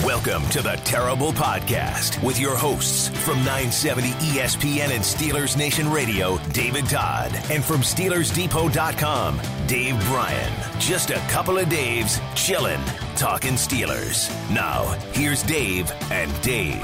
Welcome to the Terrible Podcast with your hosts from 970 ESPN and Steelers Nation Radio, David Todd, and from SteelersDepot.com, Dave Bryan. Just a couple of Daves chilling, talking Steelers. Now, here's Dave and Dave.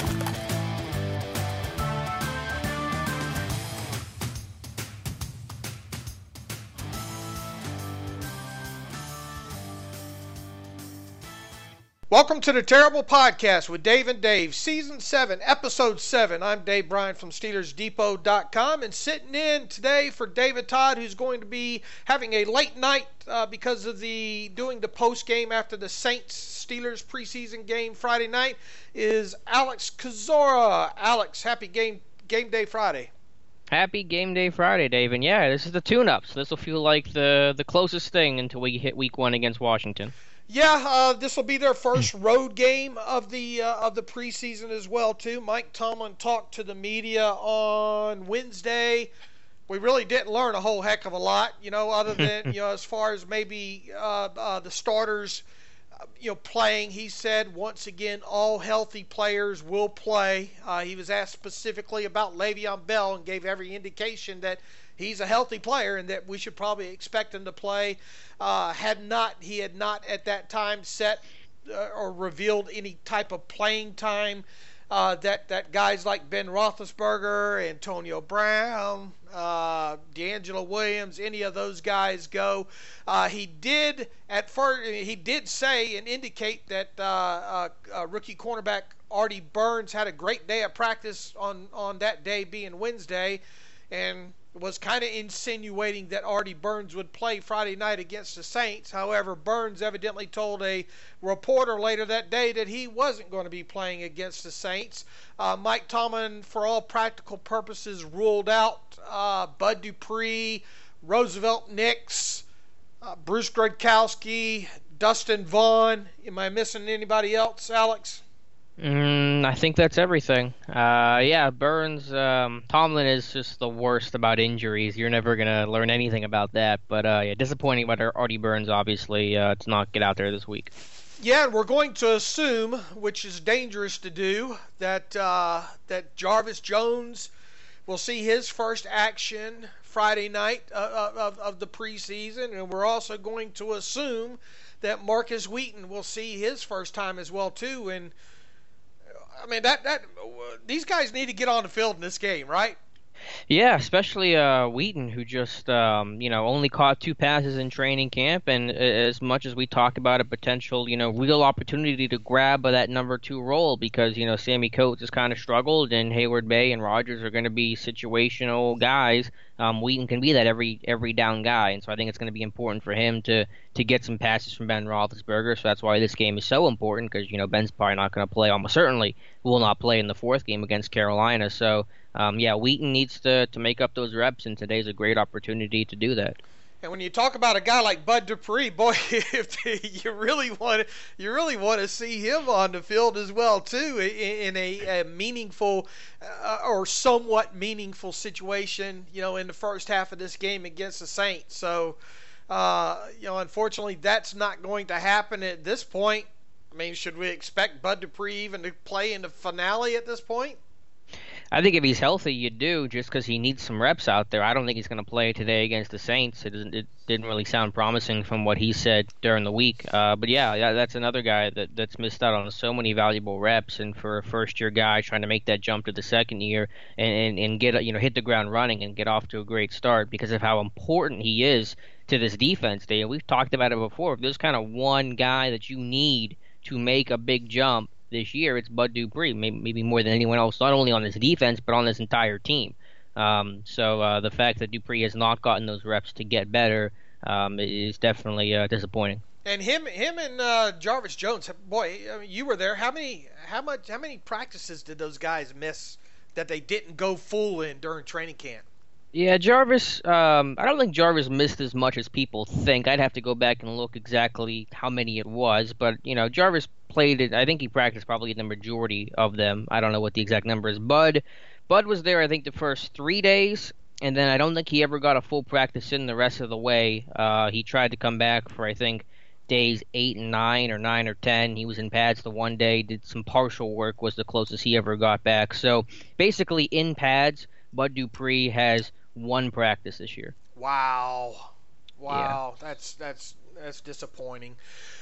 Welcome to the Terrible Podcast with Dave and Dave, Season 7, Episode 7. I'm Dave Bryan from SteelersDepot.com, and sitting in today for David Todd, who's going to be having a late night because of doing the post game after the Saints-Steelers preseason game Friday night, is Alex Kozora. Alex, happy game day Friday. Happy Game Day Friday, Dave. And yeah, this is the tune-up, so this will feel like the closest thing until we hit Week 1 against Washington. Yeah, this will be their first road game of the preseason as well, too. Mike Tomlin talked to the media on Wednesday. We really didn't learn a whole heck of a lot, other than, as far as maybe the starters, playing. He said, once again, all healthy players will play. He was asked specifically about Le'Veon Bell and gave every indication that he's a healthy player and that we should probably expect him to play. He had not at that time set or revealed any type of playing time that guys like Ben Roethlisberger, Antonio Brown, D'Angelo Williams, any of those guys go. He did say and indicate that rookie cornerback Artie Burns had a great day of practice on that day being Wednesday, and was kind of insinuating that Artie Burns would play Friday night against the Saints. However, Burns evidently told a reporter later that day that he wasn't going to be playing against the Saints. Mike Tomlin, for all practical purposes, ruled out Bud Dupree, Roosevelt Nix, Bruce Gradkowski, Dustin Vaughn. Am I missing anybody else, Alex? I think that's everything. Burns, Tomlin is just the worst about injuries. You're never going to learn anything about that. But, disappointing about Artie Burns, obviously, to not get out there this week. Yeah, and we're going to assume, which is dangerous to do, that Jarvis Jones will see his first action Friday night of the preseason, and we're also going to assume that Marcus Wheaton will see his first time as well, too, and I mean, these guys need to get on the field in this game, right? Yeah, especially Wheaton, who just only caught 2 passes in training camp, and as much as we talk about a potential real opportunity to grab that number 2 role, because Sammy Coates has kind of struggled, and Hayward Bay and Rodgers are going to be situational guys. Wheaton can be that every down guy, and so I think it's going to be important for him to get some passes from Ben Roethlisberger. So that's why this game is so important, because Ben's probably not going to play, almost certainly will not play in the 4th game against Carolina. So Wheaton needs to make up those reps, and today's a great opportunity to do that. And when you talk about a guy like Bud Dupree, boy, you really want to see him on the field as well too, in a meaningful or somewhat meaningful situation, in the first half of this game against the Saints. So, unfortunately, that's not going to happen at this point. I mean, should we expect Bud Dupree even to play in the finale at this point? I think if he's healthy, you do, just because he needs some reps out there. I don't think he's going to play today against the Saints. It didn't really sound promising from what he said during the week. But that's another guy that's missed out on so many valuable reps. And for a first-year guy trying to make that jump to the second year and get hit the ground running and get off to a great start because of how important he is to this defense. We've talked about it before. If there's kind of one guy that you need to make a big jump this year, it's Bud Dupree, maybe more than anyone else, not only on this defense, but on this entire team. So the fact that Dupree has not gotten those reps to get better is definitely disappointing. And him and Jarvis Jones, boy, I mean, you were there. How many practices did those guys miss that they didn't go full in during training camp? Yeah, Jarvis, I don't think Jarvis missed as much as people think. I'd have to go back and look exactly how many it was. But, Jarvis played it. I think he practiced probably the majority of them. I don't know what the exact number is. Bud was there, I think, the first 3 days. And then I don't think he ever got a full practice in the rest of the way. He tried to come back for, I think, days 8 and 9 or 9 or 10. He was in pads the one day, did some partial work, was the closest he ever got back. So basically in pads, Bud Dupree has one practice this year. Wow. Yeah. That's disappointing.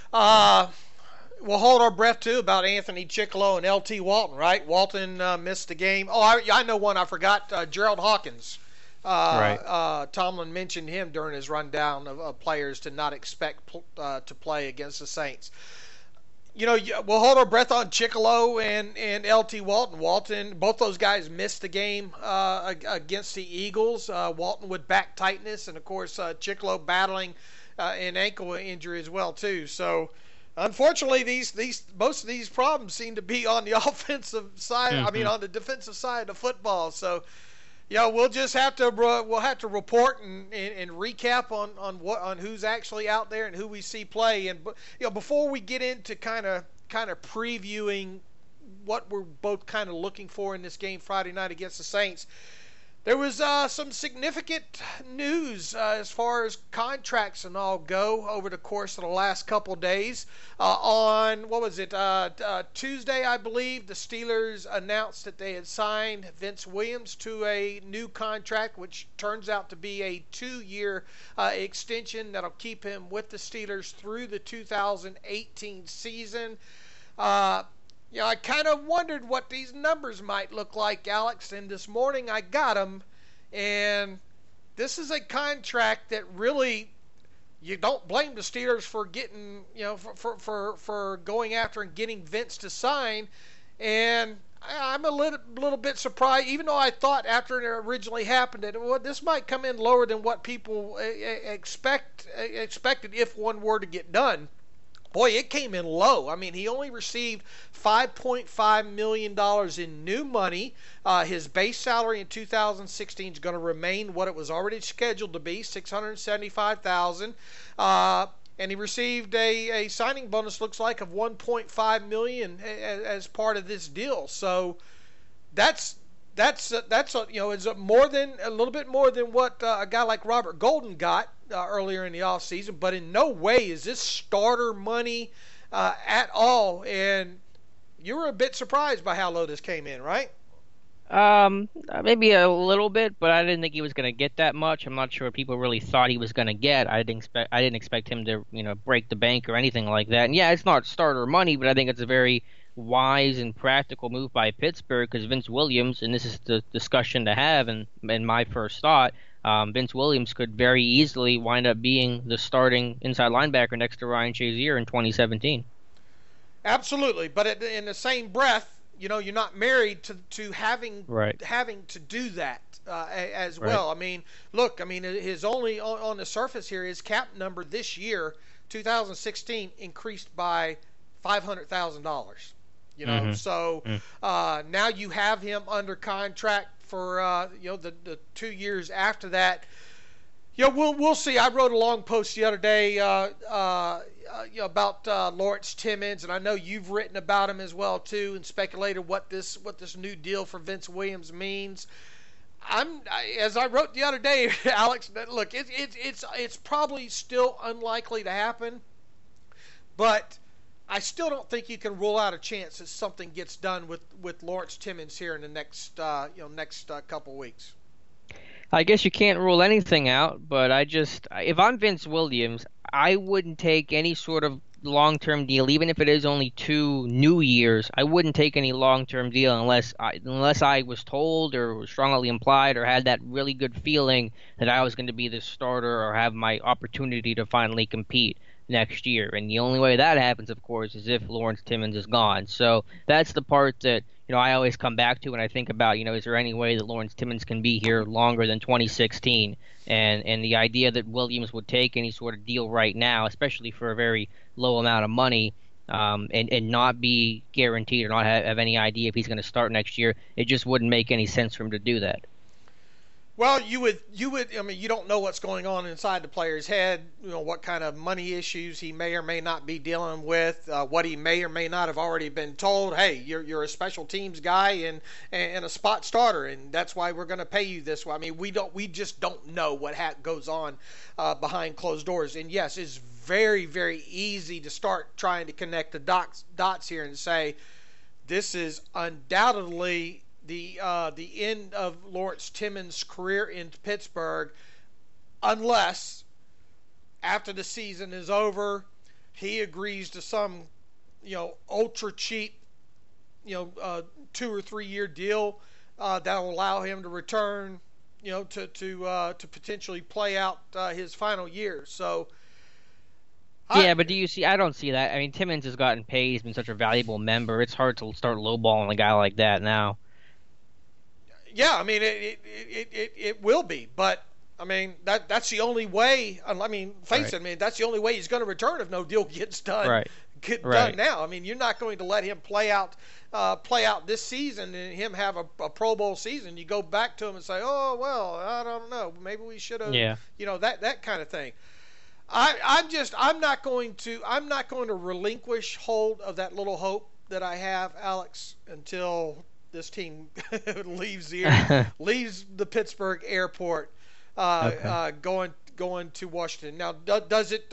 We'll hold our breath, too, about Anthony Chickalow and L.T. Walton, right? Walton missed the game. Oh, I know one I forgot, Gerald Hawkins. Right. Tomlin mentioned him during his rundown of players to not expect to play against the Saints. You know, we'll hold our breath on Chickalow and L.T. Walton. Walton, both those guys missed the game against the Eagles. Walton with back tightness, and, of course, Chickalow battling an ankle injury as well, too. So, unfortunately, most of these problems seem to be on the offensive side. Mm-hmm. I mean, on the defensive side of football. So, yeah, we'll just have to report and recap on who's actually out there and who we see play. And before we get into kind of previewing what we're both kind of looking for in this game Friday night against the Saints, there was some significant news as far as contracts and all go over the course of the last couple days. On, what was it, Tuesday, I believe, the Steelers announced that they had signed Vince Williams to a new contract, which turns out to be a 2-year extension that'll keep him with the Steelers through the 2018 season. I kind of wondered what these numbers might look like, Alex, and this morning I got them, and this is a contract that really, you don't blame the Steelers for getting, for going after and getting Vince to sign, and I'm a little bit surprised, even though I thought after it originally happened that this might come in lower than what people expected if one were to get done. Boy, it came in low. I mean, he only received $5.5 million in new money. His base salary in 2016 is going to remain what it was already scheduled to be, $675,000. And he received a signing bonus, looks like, of $1.5 million as part of this deal. So it's more than a little bit more than what a guy like Robert Golden got earlier in the offseason, but in no way is this starter money at all. And you were a bit surprised by how low this came in, right? Maybe a little bit, but I didn't think he was going to get that much. I'm not sure people really thought he was going to get. I didn't expect him to, break the bank or anything like that. And yeah, it's not starter money, but I think it's a very wise and practical move by Pittsburgh, because Vince Williams, and this is the discussion to have, and my first thought, Vince Williams could very easily wind up being the starting inside linebacker next to Ryan Shazier in 2017. Absolutely, but in the same breath, you're not married to having to do that as well. I mean, look, his only on the surface here, his cap number this year, 2016, increased by $500,000. So now you have him under contract for the 2 years after that. We'll see. I wrote a long post the other day about Lawrence Timmons, and I know you've written about him as well too, and speculated what this new deal for Vince Williams means. As I wrote the other day, Alex, look, it's probably still unlikely to happen, but I still don't think you can rule out a chance that something gets done with Lawrence Timmons here in the next couple weeks. I guess you can't rule anything out, but if I'm Vince Williams, I wouldn't take any sort of long-term deal, even if it is only 2 new years. I wouldn't take any long-term deal unless I was told or was strongly implied or had that really good feeling that I was going to be the starter or have my opportunity to finally compete next year. And the only way that happens, of course, is if Lawrence Timmons is gone. So that's the part that I always come back to when I think about, is there any way that Lawrence Timmons can be here longer than 2016? And the idea that Williams would take any sort of deal right now, especially for a very low amount of money, and not be guaranteed or not have any idea if he's going to start next year, it just wouldn't make any sense for him to do that. Well, you would. You don't know what's going on inside the player's head. What kind of money issues he may or may not be dealing with. What he may or may not have already been told. Hey, you're a special teams guy and a spot starter, and that's why we're going to pay you this way. We just don't know what goes on behind closed doors. And yes, it's very, very easy to start trying to connect the dots here and say this is undoubtedly the end of Lawrence Timmons' career in Pittsburgh, unless after the season is over, he agrees to some, ultra cheap, 2 or 3 year deal that will allow him to return, to potentially play out his final years. So. But do you see? I don't see that. I mean, Timmons has gotten paid. He's been such a valuable member. It's hard to start lowballing a guy like that now. Yeah, I mean, it will be, but I mean that's the only way. I mean, face it. I mean, that's the only way he's going to return if no deal gets done. Right. Done now. I mean, you're not going to let him play out this season and him have a Pro Bowl season. You go back to him and say, oh well, I don't know, maybe we should have. Yeah. That kind of thing. I'm not going to relinquish hold of that little hope that I have, Alex, until this team leaves the Pittsburgh airport, going to Washington. Now, does it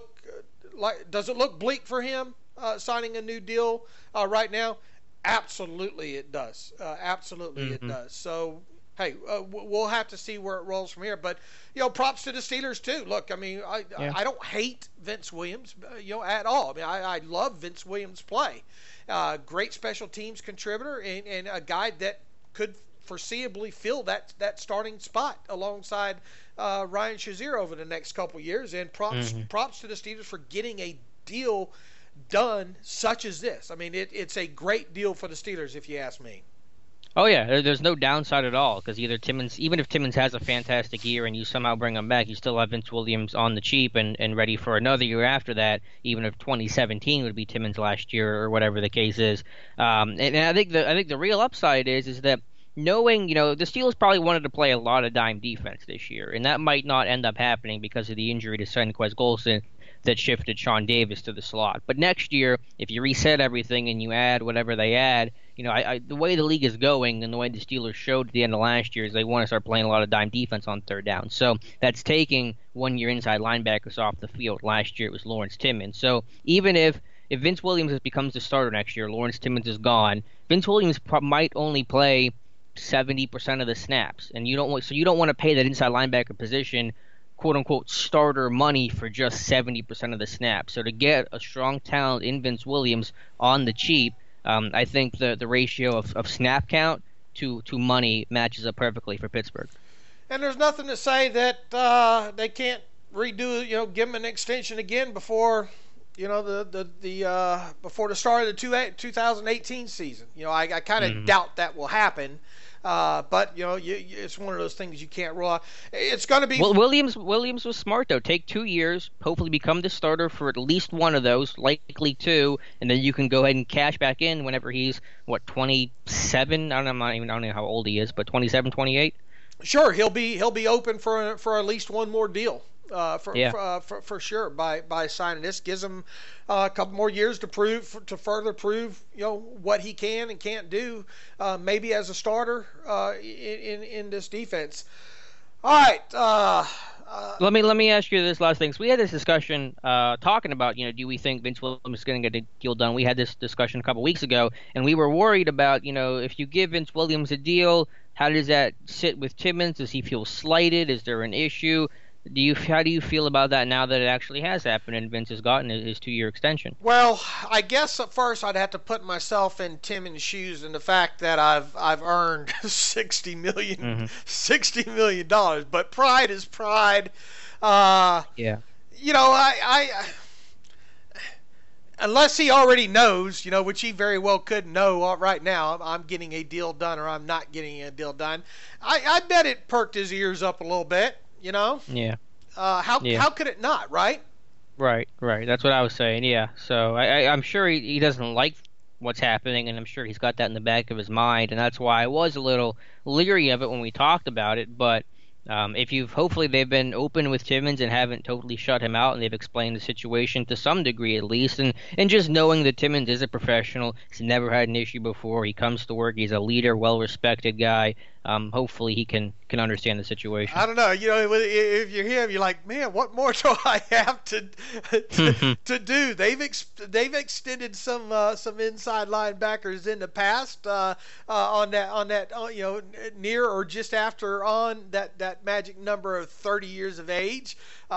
look bleak for him signing a new deal right now? Absolutely, it does. It does. So. Hey, we'll have to see where it rolls from here. But, props to the Steelers, too. Look, I mean, I don't hate Vince Williams, at all. I mean, I love Vince Williams' play. Great special teams contributor and a guy that could foreseeably fill that starting spot alongside Ryan Shazier over the next couple years. And props to the Steelers for getting a deal done such as this. I mean, it's a great deal for the Steelers, if you ask me. Oh yeah, there's no downside at all because even if Timmons has a fantastic year and you somehow bring him back, you still have Vince Williams on the cheap and ready for another year after that. Even if 2017 would be Timmons' last year or whatever the case is, and I think the real upside is that knowing the Steelers probably wanted to play a lot of dime defense this year, and that might not end up happening because of the injury to Senquez Golson that shifted Sean Davis to the slot. But next year, if you reset everything and you add whatever they add, the way the league is going and the way the Steelers showed at the end of last year is they want to start playing a lot of dime defense on third down. So that's taking one of your inside linebackers off the field. Last year it was Lawrence Timmons. So even if Vince Williams becomes the starter next year, Lawrence Timmons is gone, Vince Williams might only play 70% of the snaps, and you don't want to pay that inside linebacker position quote-unquote starter money for just 70% of the snaps. So to get a strong talent in Vince Williams on the cheap, I think the ratio of snap count to money matches up perfectly for Pittsburgh. And there's nothing to say that they can't redo, give him an extension again before, before the start of the 2018 season. I kind of doubt that will happen. But it's one of those things you can't rule out. It's going to be. Well, Williams was smart though. Take 2 years, hopefully become the starter for at least one of those, likely 2, and then you can go ahead and cash back in whenever he's 27. I don't know how old he is, but 27, 28. Sure, he'll be open for at least one more deal. For sure by signing this. Gives him a couple more years to further prove what he can and can't do, maybe as a starter in this defense. All right. Let me ask you this last thing. So we had this discussion talking about do we think Vince Williams is going to get a deal done? We had this discussion a couple weeks ago, and we were worried about if you give Vince Williams a deal, how does that sit with Timmons? Does he feel slighted? Is there an issue? How do you feel about that now that it actually has happened and Vince has gotten his 2-year extension? Well, I guess at first I'd have to put myself in Timmons' shoes and the fact that I've earned $60 million, but pride is pride. Yeah. I unless he already knows, which he very well could know right now, I'm getting a deal done or I'm not getting a deal done. I bet it perked his ears up a little bit. Yeah. How could it not, right? Right. That's what I was saying. Yeah. So I'm sure he doesn't like what's happening, and I'm sure he's got that in the back of his mind, and that's why I was a little leery of it when we talked about it. But hopefully they've been open with Timmons and haven't totally shut him out, and they've explained the situation to some degree at least, and just knowing that Timmons is a professional, he's never had an issue before, he comes to work, he's a leader, well-respected guy, hopefully he can understand the situation. I don't know. If you're him, you're like, man, what more do I have to do? They've extended some inside linebackers in the past on that near or just after on that magic number of 30 years of age.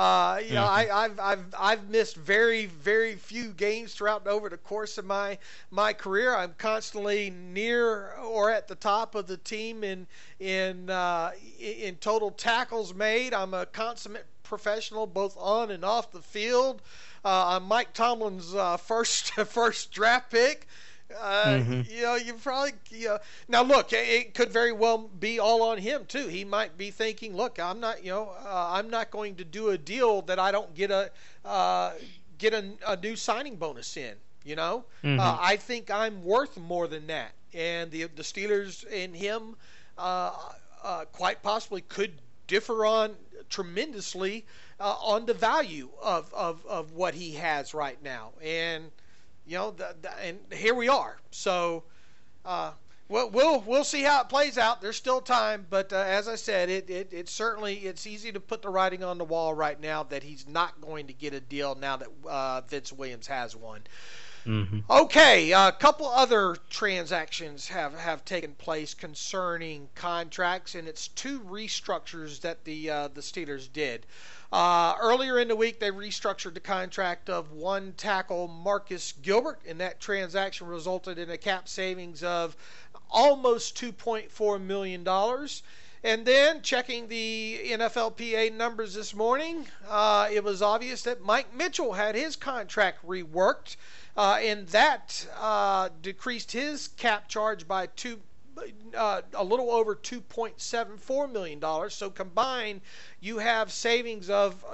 I've missed very, very few games throughout over the course of my career. I'm constantly near or at the top of the team in total tackles made. I'm a consummate professional both on and off the field. I'm Mike Tomlin's first draft pick. You probably now look, it could very well be all on him too. He might be thinking, look, I'm not going to do a deal that I don't get a new signing bonus in. I think I'm worth more than that, and the Steelers and him quite possibly could differ on tremendously on the value of what he has right now, and and here we are. So we'll see how it plays out. There's still time, but as I said, it's easy to put the writing on the wall right now that he's not going to get a deal now that Vince Williams has one. Mm-hmm. Okay, a couple other transactions have taken place concerning contracts, and it's two restructures that the Steelers did. Earlier in the week, they restructured the contract of one tackle, Marcus Gilbert, and that transaction resulted in a cap savings of almost $2.4 million. And then, checking the NFLPA numbers this morning, it was obvious that Mike Mitchell had his contract reworked, and that decreased his cap charge by a little over $2.74 million. So combined, you have savings of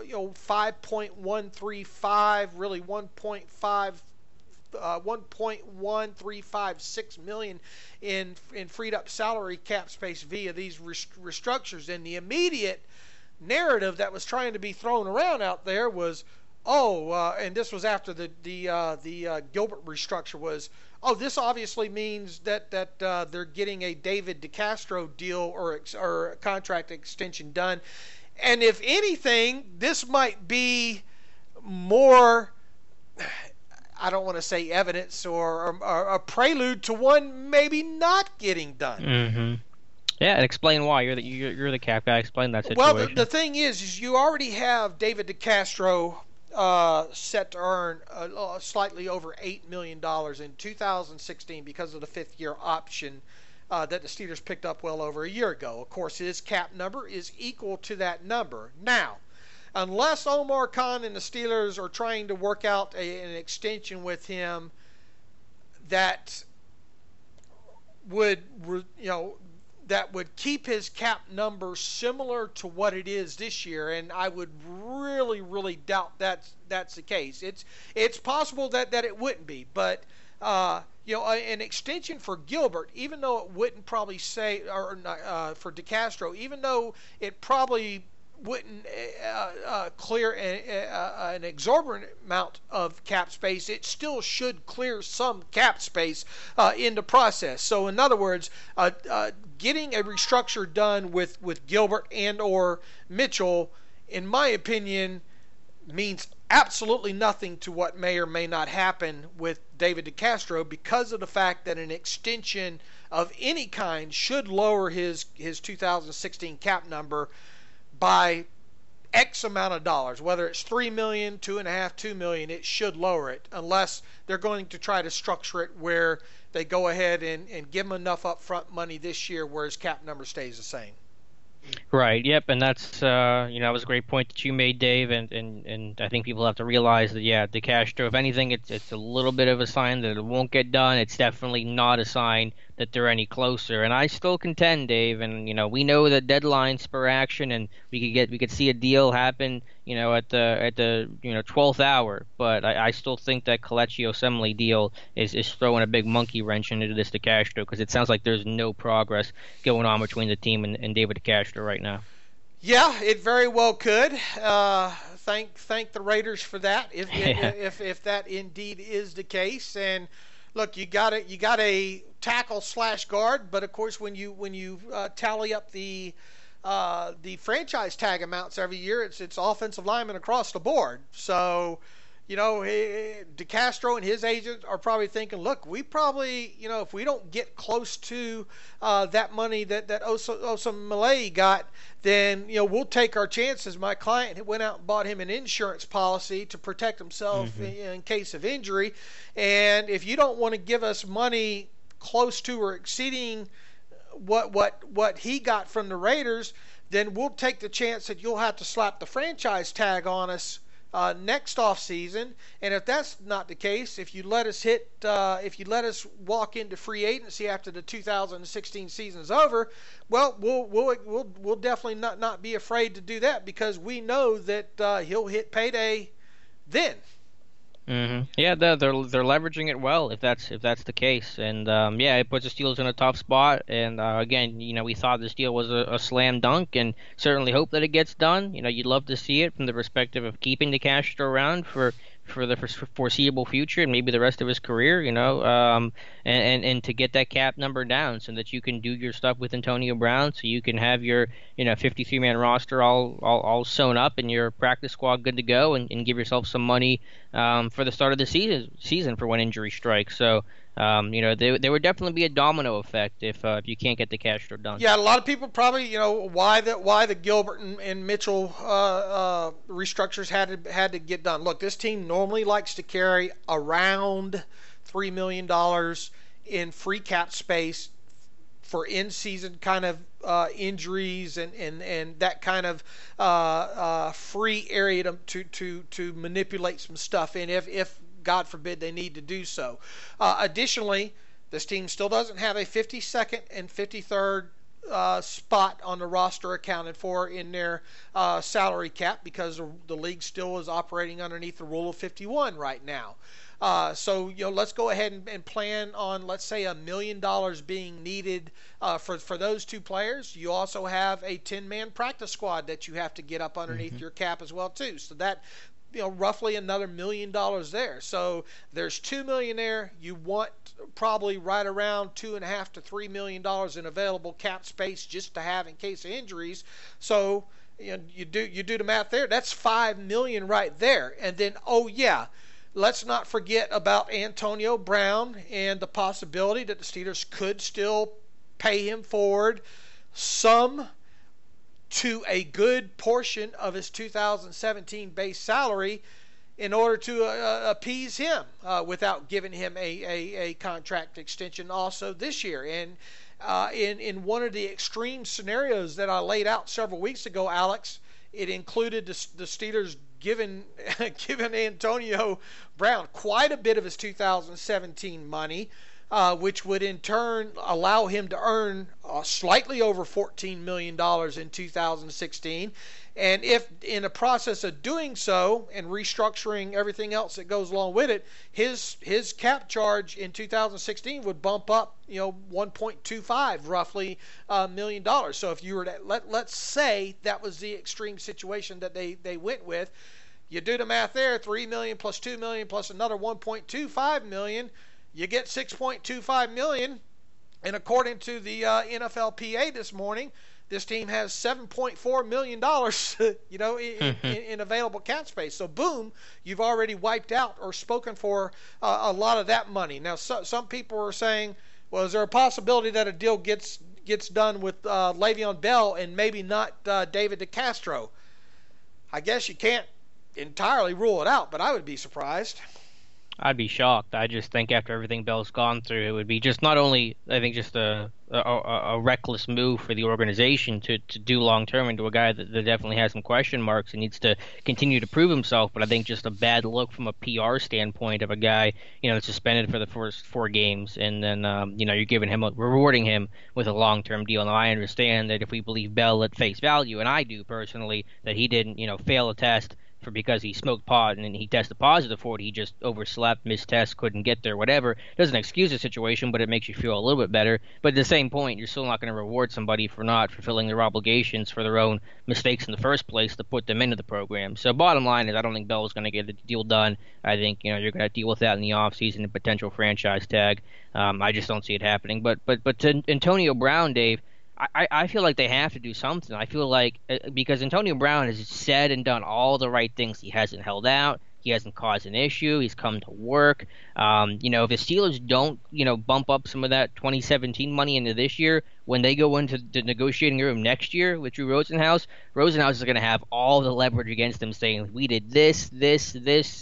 5.135, really 1.1356 million in freed up salary cap space via these restructures. And the immediate narrative that was trying to be thrown around out there was, and this was after the Gilbert restructure, was, this obviously means that they're getting a David DeCastro deal or a contract extension done. And if anything, this might be more, I don't want to say evidence or a prelude to one maybe not getting done. Mm-hmm. Yeah, and explain why. You're the cap guy. Explain that situation. Well, the thing is you already have David DeCastro set to earn slightly over $8 million in 2016 because of the fifth-year option that the Steelers picked up well over a year ago. Of course, his cap number is equal to that number. Now, unless Omar Khan and the Steelers are trying to work out an extension with him that would keep his cap number similar to what it is this year, and I would really, really doubt that's the case. It's possible that it wouldn't be, but an extension for Gilbert, even though it wouldn't probably say, or for DeCastro, even though it probably wouldn't clear an exorbitant amount of cap space, it still should clear some cap space in the process. So in other words, getting a restructure done with Gilbert and or Mitchell, in my opinion, means absolutely nothing to what may or may not happen with David DeCastro, because of the fact that an extension of any kind should lower his 2016 cap number by X amount of dollars, whether it's $3 million, $2.5 million, $2 million, it should lower it, unless they're going to try to structure it where they go ahead and give him enough upfront money this year where his cap number stays the same. Right. Yep. And that's that was a great point that you made, Dave. And I think people have to realize that DeCastro, if anything, it's a little bit of a sign that it won't get done. It's definitely not a sign that they're any closer. And I still contend, Dave, and we know that deadlines spur action, and we could see a deal happen, at the 12th hour. But I still think that Kelechi Osemele deal is throwing a big monkey wrench into this DeCastro, because it sounds like there's no progress going on between the team and David DeCastro right now. Yeah, it very well could. Thank the Raiders for that, if that indeed is the case. And look, you got a tackle / guard, but of course when you tally up the franchise tag amounts every year, it's offensive linemen across the board. So, DeCastro and his agent are probably thinking, look, we probably, if we don't get close to that money that Osemele got, then, we'll take our chances. My client went out and bought him an insurance policy to protect himself in case of injury. And if you don't want to give us money close to or exceeding what he got from the Raiders, then we'll take the chance that you'll have to slap the franchise tag on us next off season. And if that's not the case, if you let us walk into free agency after the 2016 season is over, well, we'll definitely not be afraid to do that, because we know that he'll hit payday then. Yeah, they're leveraging it well if that's the case, and it puts the Steelers in a tough spot. And again, we thought this deal was a slam dunk, and certainly hope that it gets done. You'd love to see it from the perspective of keeping DeCastro around for the foreseeable future and maybe the rest of his career, and to get that cap number down so that you can do your stuff with Antonio Brown, so you can have your 53-man roster all sewn up and your practice squad good to go, and give yourself some money for the start of the season for when injury strikes. So there would definitely be a domino effect if you can't get DeCastro done. Yeah, a lot of people probably, why the Gilbert and Mitchell restructures had to get done. Look, this team normally likes to carry around $3 million in free cap space for in-season kind of injuries and that kind of free area to manipulate some stuff in if God forbid they need to do so. Additionally, this team still doesn't have a 52nd and 53rd spot on the roster accounted for in their salary cap, because the league still is operating underneath the rule of 51 right now. So let's go ahead and plan on, let's say, $1 million being needed for those two players. You also have a 10-man practice squad that you have to get up underneath your cap as well too. So that roughly another $1 million there. So there's $2 million there. You want probably right around $2.5 to $3 million in available cap space just to have in case of injuries. So you do the math there. That's $5 million right there. And then let's not forget about Antonio Brown and the possibility that the Steelers could still pay him forward some to a good portion of his 2017 base salary in order to appease him without giving him a contract extension also this year. And in one of the extreme scenarios that I laid out several weeks ago, Alex, it included the Steelers giving Antonio Brown quite a bit of his 2017 money, which would in turn allow him to earn slightly over $14 million in 2016. And if in the process of doing so and restructuring everything else that goes along with it, his cap charge in 2016 would bump up, 1.25 roughly $1 million. So if you were to let's say that was the extreme situation that they went with, you do the math there, $3 million plus $2 million plus another $1.25 million, you get $6.25 million. And according to the NFLPA this morning, this team has $7.4 million, in available cap space. So, boom, you've already wiped out or spoken for a lot of that money. Now, some people are saying, well, is there a possibility that a deal gets done with Le'Veon Bell and maybe not David DeCastro? I guess you can't entirely rule it out, but I would be surprised. I'd be shocked. I just think after everything Bell's gone through, it would be just not only, I think, just a reckless move for the organization to do long-term into a guy that definitely has some question marks and needs to continue to prove himself, but I think just a bad look from a PR standpoint of a guy, that's suspended for the first 4 games, and then, you're rewarding him with a long-term deal. Now, I understand that if we believe Bell at face value, and I do personally, that he didn't, fail a test, because he smoked pot and he tested positive for it. He just overslept, missed tests, couldn't get there, whatever. Doesn't excuse the situation, but it makes you feel a little bit better. But at the same point, you're still not going to reward somebody for not fulfilling their obligations for their own mistakes in the first place to put them into the program. So bottom line is, I don't think Bell is going to get the deal done. I think you're going to deal with that in the offseason, a potential franchise tag. I just don't see it happening. But to Antonio Brown, Dave, I feel like they have to do something. I feel like because Antonio Brown has said and done all the right things. He hasn't held out. He hasn't caused an issue. He's come to work. If the Steelers don't, bump up some of that 2017 money into this year, when they go into the negotiating room next year with Drew Rosenhaus is going to have all the leverage against them, saying we did this, and this,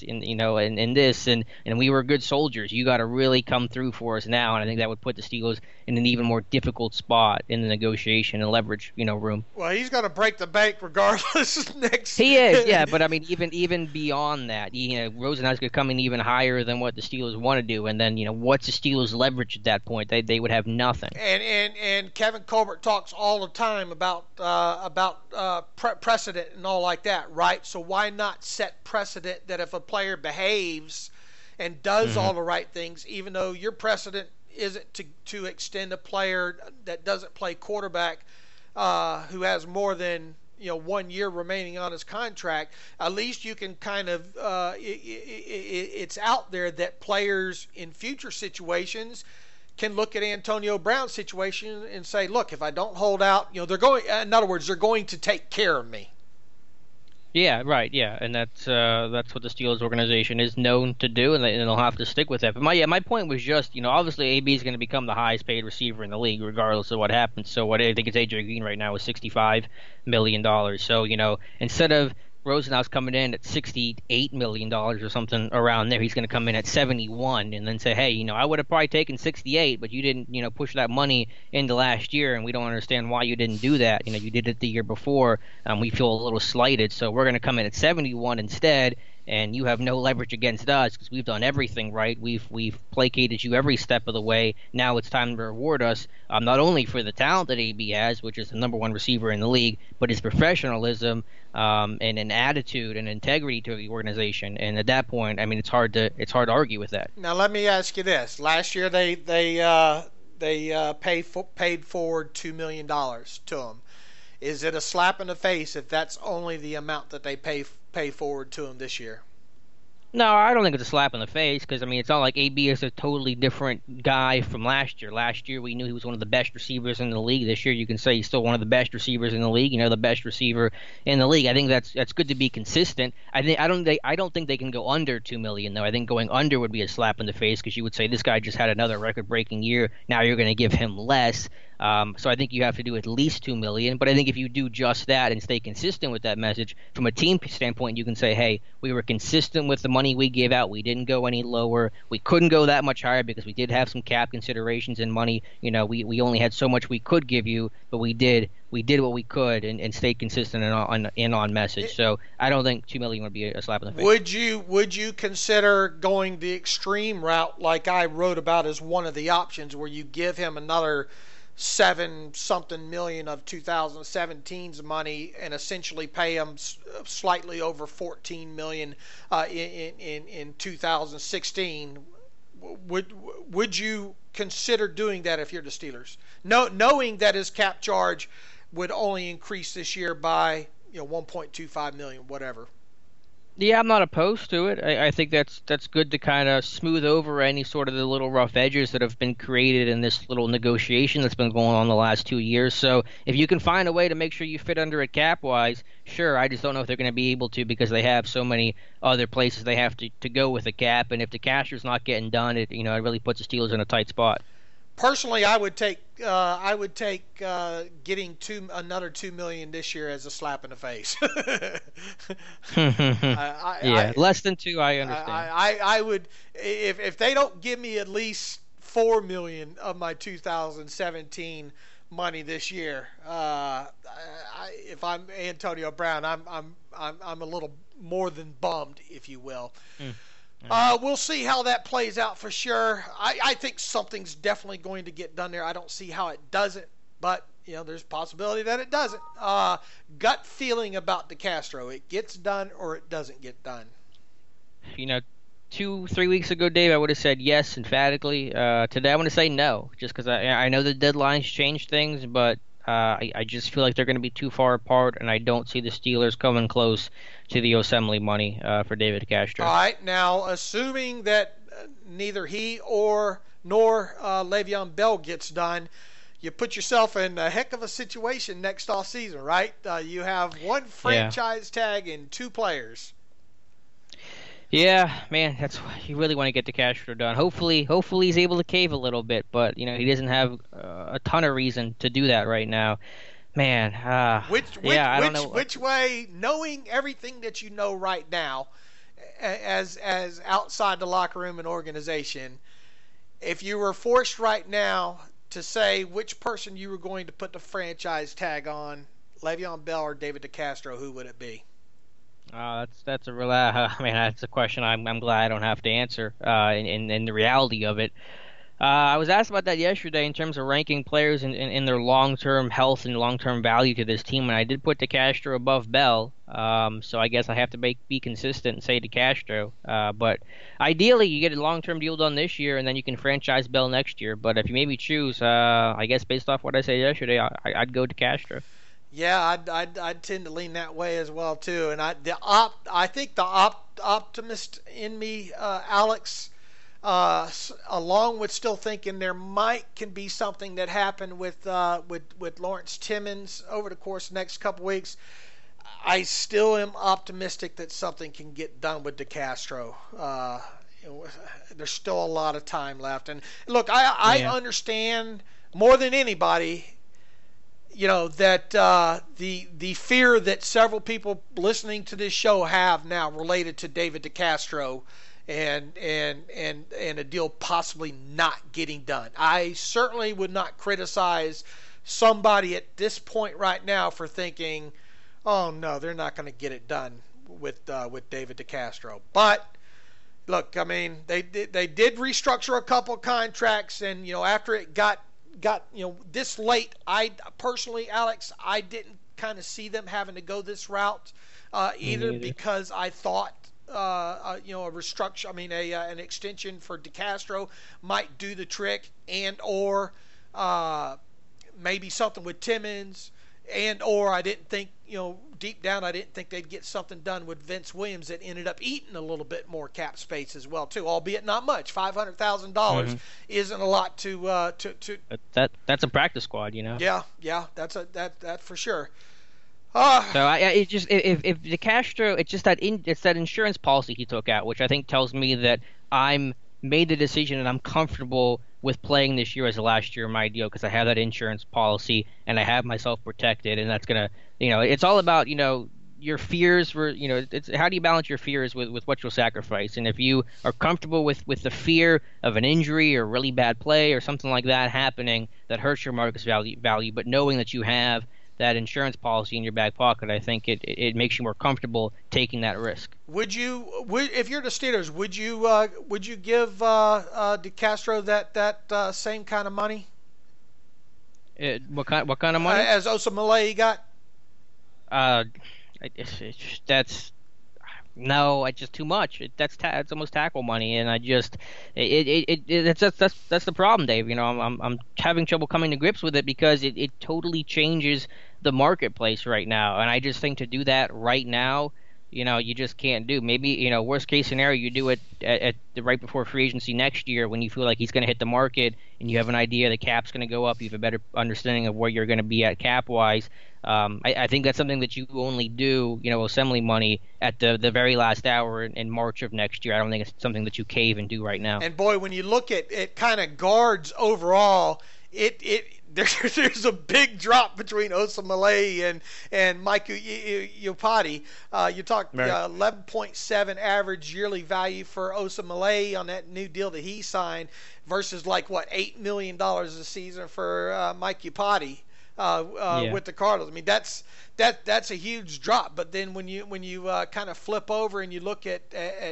and we were good soldiers. You got to really come through for us now, and I think that would put the Steelers in an even more difficult spot in the negotiation and leverage, room. Well, he's going to break the bank regardless next. He is, yeah, but I mean, even beyond that, Rosenhaus could come in even higher than what the Steelers want to do, and then what's the Steelers' leverage at that point? They would have nothing. And Kevin Colbert talks all the time about precedent and all like that, right? So why not set precedent that if a player behaves and does all the right things, even though your precedent isn't to extend a player that doesn't play quarterback who has more than 1 year remaining on his contract, at least you can kind of it's out there that players in future situations can look at Antonio Brown's situation and say, look, if I don't hold out, they're going. In other words, they're going to take care of me. Yeah, right. Yeah, and that's what the Steelers organization is known to do, and they'll have to stick with that. But my point was just, obviously AB is going to become the highest paid receiver in the league, regardless of what happens. So I think it's AJ Green right now with $65 million. So instead of Rosenhaus coming in at $68 million or something around there, he's going to come in at 71 and then say, hey, I would have probably taken 68, but you didn't, push that money into last year, and we don't understand why you didn't do that. You did it the year before. We feel a little slighted, so we're going to come in at 71 instead, and you have no leverage against us because we've done everything right. We've placated you every step of the way. Now it's time to reward us, not only for the talent that AB has, which is the number one receiver in the league, but his professionalism and an attitude and integrity to the organization. And at that point, I mean, it's hard to argue with that. Now let me ask you this: last year they paid forward $2 million to him. Is it a slap in the face if that's only the amount that they pay forward to him this year? No, I don't think it's a slap in the face because, I mean, it's not like AB is a totally different guy from last year. Last year, we knew he was one of the best receivers in the league. This year, you can say he's still one of the best receivers in the league. The best receiver in the league. I think that's good to be consistent. I don't think they can go under $2 million though. I think going under would be a slap in the face because you would say this guy just had another record-breaking year. Now you're going to give him less. So I think you have to do at least $2 million. But I think if you do just that and stay consistent with that message, from a team standpoint, you can say, hey, we were consistent with the money we gave out. We didn't go any lower. We couldn't go that much higher because we did have some cap considerations and money. We only had so much we could give you, but we did what we could and stayed consistent and on message. So I don't think $2 million would be a slap in the face. Would you consider going the extreme route like I wrote about as one of the options, where you give him another $7-something million of 2017's money and essentially pay him slightly over $14 million in 2016? Would you consider doing that if you're the Steelers, knowing that his cap charge would only increase this year by $1.25 million, whatever? Yeah, I'm not opposed to it. I think that's good to kind of smooth over any sort of the little rough edges that have been created in this little negotiation that's been going on the last 2 years. So if you can find a way to make sure you fit under it cap-wise, sure. I just don't know if they're going to be able to because they have so many other places they have to go with the cap. And if the casher's not getting done, it really puts the Steelers in a tight spot. Personally, I would take getting another $2 million this year as a slap in the face. Less than $2, I understand. I would, if they don't give me at least $4 million of my 2017 money this year, if I'm Antonio Brown, I'm a little more than bummed, if you will. We'll see how that plays out for sure. I think something's definitely going to get done there. I don't see how it doesn't But there's a possibility that it doesn't. Gut feeling about DeCastro: it gets done or it doesn't get done. 2-3 weeks ago, Dave, I would have said yes emphatically. Today, I want to say no, just because I know the deadlines change things, but I just feel like they're going to be too far apart, and I don't see the Steelers coming close to the Osemele money for David DeCastro. All right, now assuming that neither he nor Le'Veon Bell gets done, you put yourself in a heck of a situation next off season, right? You have one franchise tag and 2 players. Yeah, man, you really want to get DeCastro done. Hopefully he's able to cave a little bit, but he doesn't have a ton of reason to do that right now. Man, I don't know. Which way, knowing everything that you know right now, as outside the locker room and organization, if you were forced right now to say which person you were going to put the franchise tag on, Le'Veon Bell or David DeCastro, who would it be? That's a question I'm glad I don't have to answer. In the reality of it, I was asked about that yesterday in terms of ranking players in their long-term health and long-term value to this team, and I did put DeCastro above Bell. So I guess I have to be consistent and say DeCastro. But ideally, you get a long-term deal done this year, and then you can franchise Bell next year. But if you made me choose, I guess based off what I said yesterday, I'd go DeCastro. Yeah, I'd tend to lean that way as well too, and I think the optimist in me, Alex, along with still thinking there can be something that happened with Lawrence Timmons over the course of the next couple weeks. I still am optimistic that something can get done with DeCastro. There's still a lot of time left, and look, I understand more than anybody. That the fear that several people listening to this show have now related to David DeCastro and a deal possibly not getting done. I certainly would not criticize somebody at this point right now for thinking, oh no, they're not going to get it done with David DeCastro. But look, I mean, they did restructure a couple of contracts, and after it got this late, I personally, Alex, I didn't kind of see them having to go this route either, because I thought a restructure, an extension for DeCastro might do the trick, and or maybe something with Timmons, and or I didn't think, deep down, I didn't think they'd get something done with Vince Williams that ended up eating a little bit more cap space as well too, albeit not much. $500,000 isn't a lot to. That's a practice squad, Yeah, that's for sure. So if DeCastro, it's that insurance policy he took out, which I think tells me that I'm made the decision and I'm comfortable with playing this year as the last year of my deal because I have that insurance policy and I have myself protected, and that's gonna, it's all about, your fears were, it's how do you balance your fears with what you'll sacrifice, and if you are comfortable with the fear of an injury or really bad play or something like that happening that hurts your market value, but knowing that you have that insurance policy in your back pocket, I think it makes you more comfortable taking that risk. Would if you're the Steelers, would you give DeCastro that same kind of money? What kind of money? As Osemele got? That's just too much. That's almost tackle money, and that's the problem, Dave. I'm having trouble coming to grips with it because it totally changes the marketplace right now, and I just think to do that right now, you just can't do. Maybe worst case scenario, you do it at the right before free agency next year when you feel like he's going to hit the market and you have an idea the cap's going to go up. You have a better understanding of where you're going to be at cap wise. I think that's something that you only do, Osemele money at the very last hour in March of next year. I don't think it's something that you cave and do right now. And boy, when you look at kind of guards overall, there's a big drop between Osemele and Mike Iupati. You talk 11.7 average yearly value for Osemele on that new deal that he signed versus $8 million a season for Mike Iupati. With the Cardinals. That's a huge drop. But then when you kind of flip over and you look at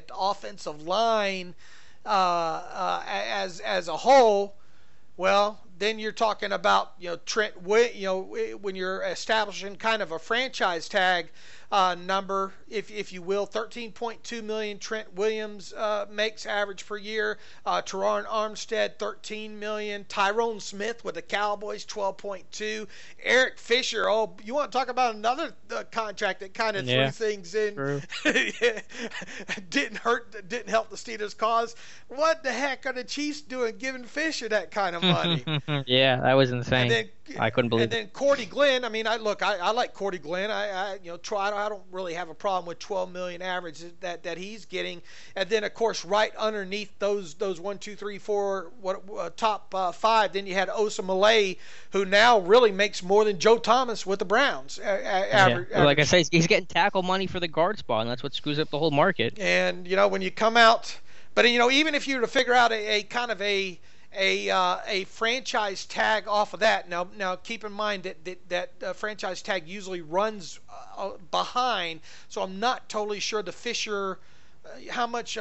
offensive line as a whole, well, then you're talking about, Trent, when you're establishing kind of a franchise tag number, if you will, 13.2 million Trent Williams makes average per year. Terron Armstead, 13 million. Tyrone Smith with the Cowboys, 12.2. Eric Fisher, you want to talk about another contract that kind of threw things in. Didn't help the Steelers' cause. What the heck are the Chiefs doing giving Fisher that kind of money? Yeah, that was insane. I couldn't believe it. And then Cordy Glenn, I mean, I like Cordy Glenn. I don't really have a problem with 12 million average that he's getting. And then, of course, right underneath those 1, 2, 3, 4 top 5, then you had Osamale, who now really makes more than Joe Thomas with the Browns. Like I say, he's getting tackle money for the guard spot, and that's what screws up the whole market. And when you come out, but even if you were to figure out a kind of a franchise tag off of that. Now keep in mind that franchise tag usually runs behind, so I'm not totally sure the Fisher how much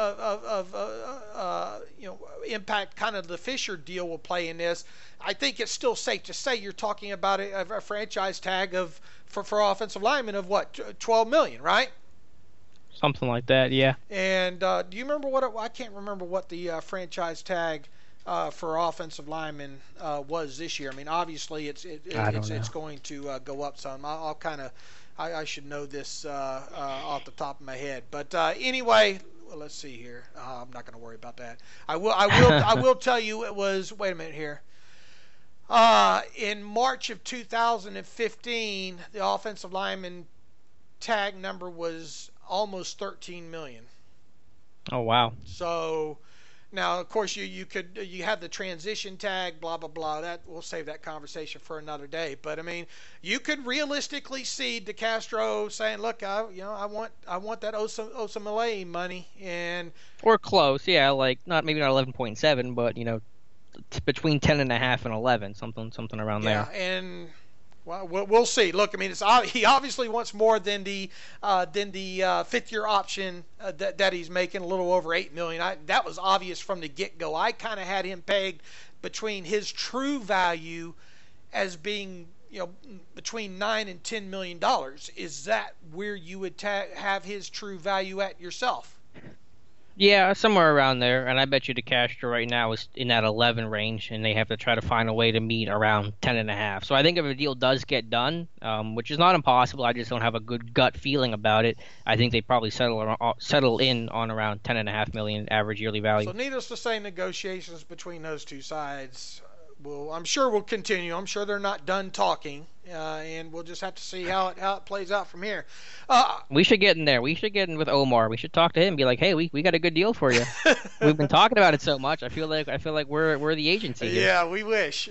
impact kind of the Fisher deal will play in this. I think it's still safe to say you're talking about a franchise tag for offensive linemen of what, 12 million, right? Something like that, yeah. And do you remember I can't remember what the franchise tag for offensive linemen was this year. I mean, obviously it's going to go up some. I should know this off the top of my head. But anyway, well, let's see here. I'm not going to worry about that. I will tell you it was. Wait a minute here. In March of 2015, the offensive lineman tag number was almost 13 million. Oh wow! So. Now, of course, you have the transition tag, blah blah blah. That we'll save that conversation for another day. But I mean, you could realistically see DeCastro saying, "Look, I want that Osamale money," or close, yeah, like maybe not 11.7, but it's between 10.5 and 11, something around there. Yeah, and. Well, we'll see. Look, I mean, he obviously wants more than the fifth-year option that he's making, a little over $8 million. That was obvious from the get-go. I kind of had him pegged between his true value as being, between $9 and $10 million. Is that where you would have his true value at yourself? Yeah, somewhere around there, and I bet you DeCastro right now is in that 11 range, and they have to try to find a way to meet around 10.5. So I think if a deal does get done, which is not impossible, I just don't have a good gut feeling about it. I think they probably settle in on around 10.5 million average yearly value. So needless to say, negotiations between those two sides I'm sure will continue. I'm sure they're not done talking, and we'll just have to see how it plays out from here. We should get in there. We should get in with Omar. We should talk to him and be like, hey, we got a good deal for you. We've been talking about it so much. I feel like we're the agency here. Yeah, we wish.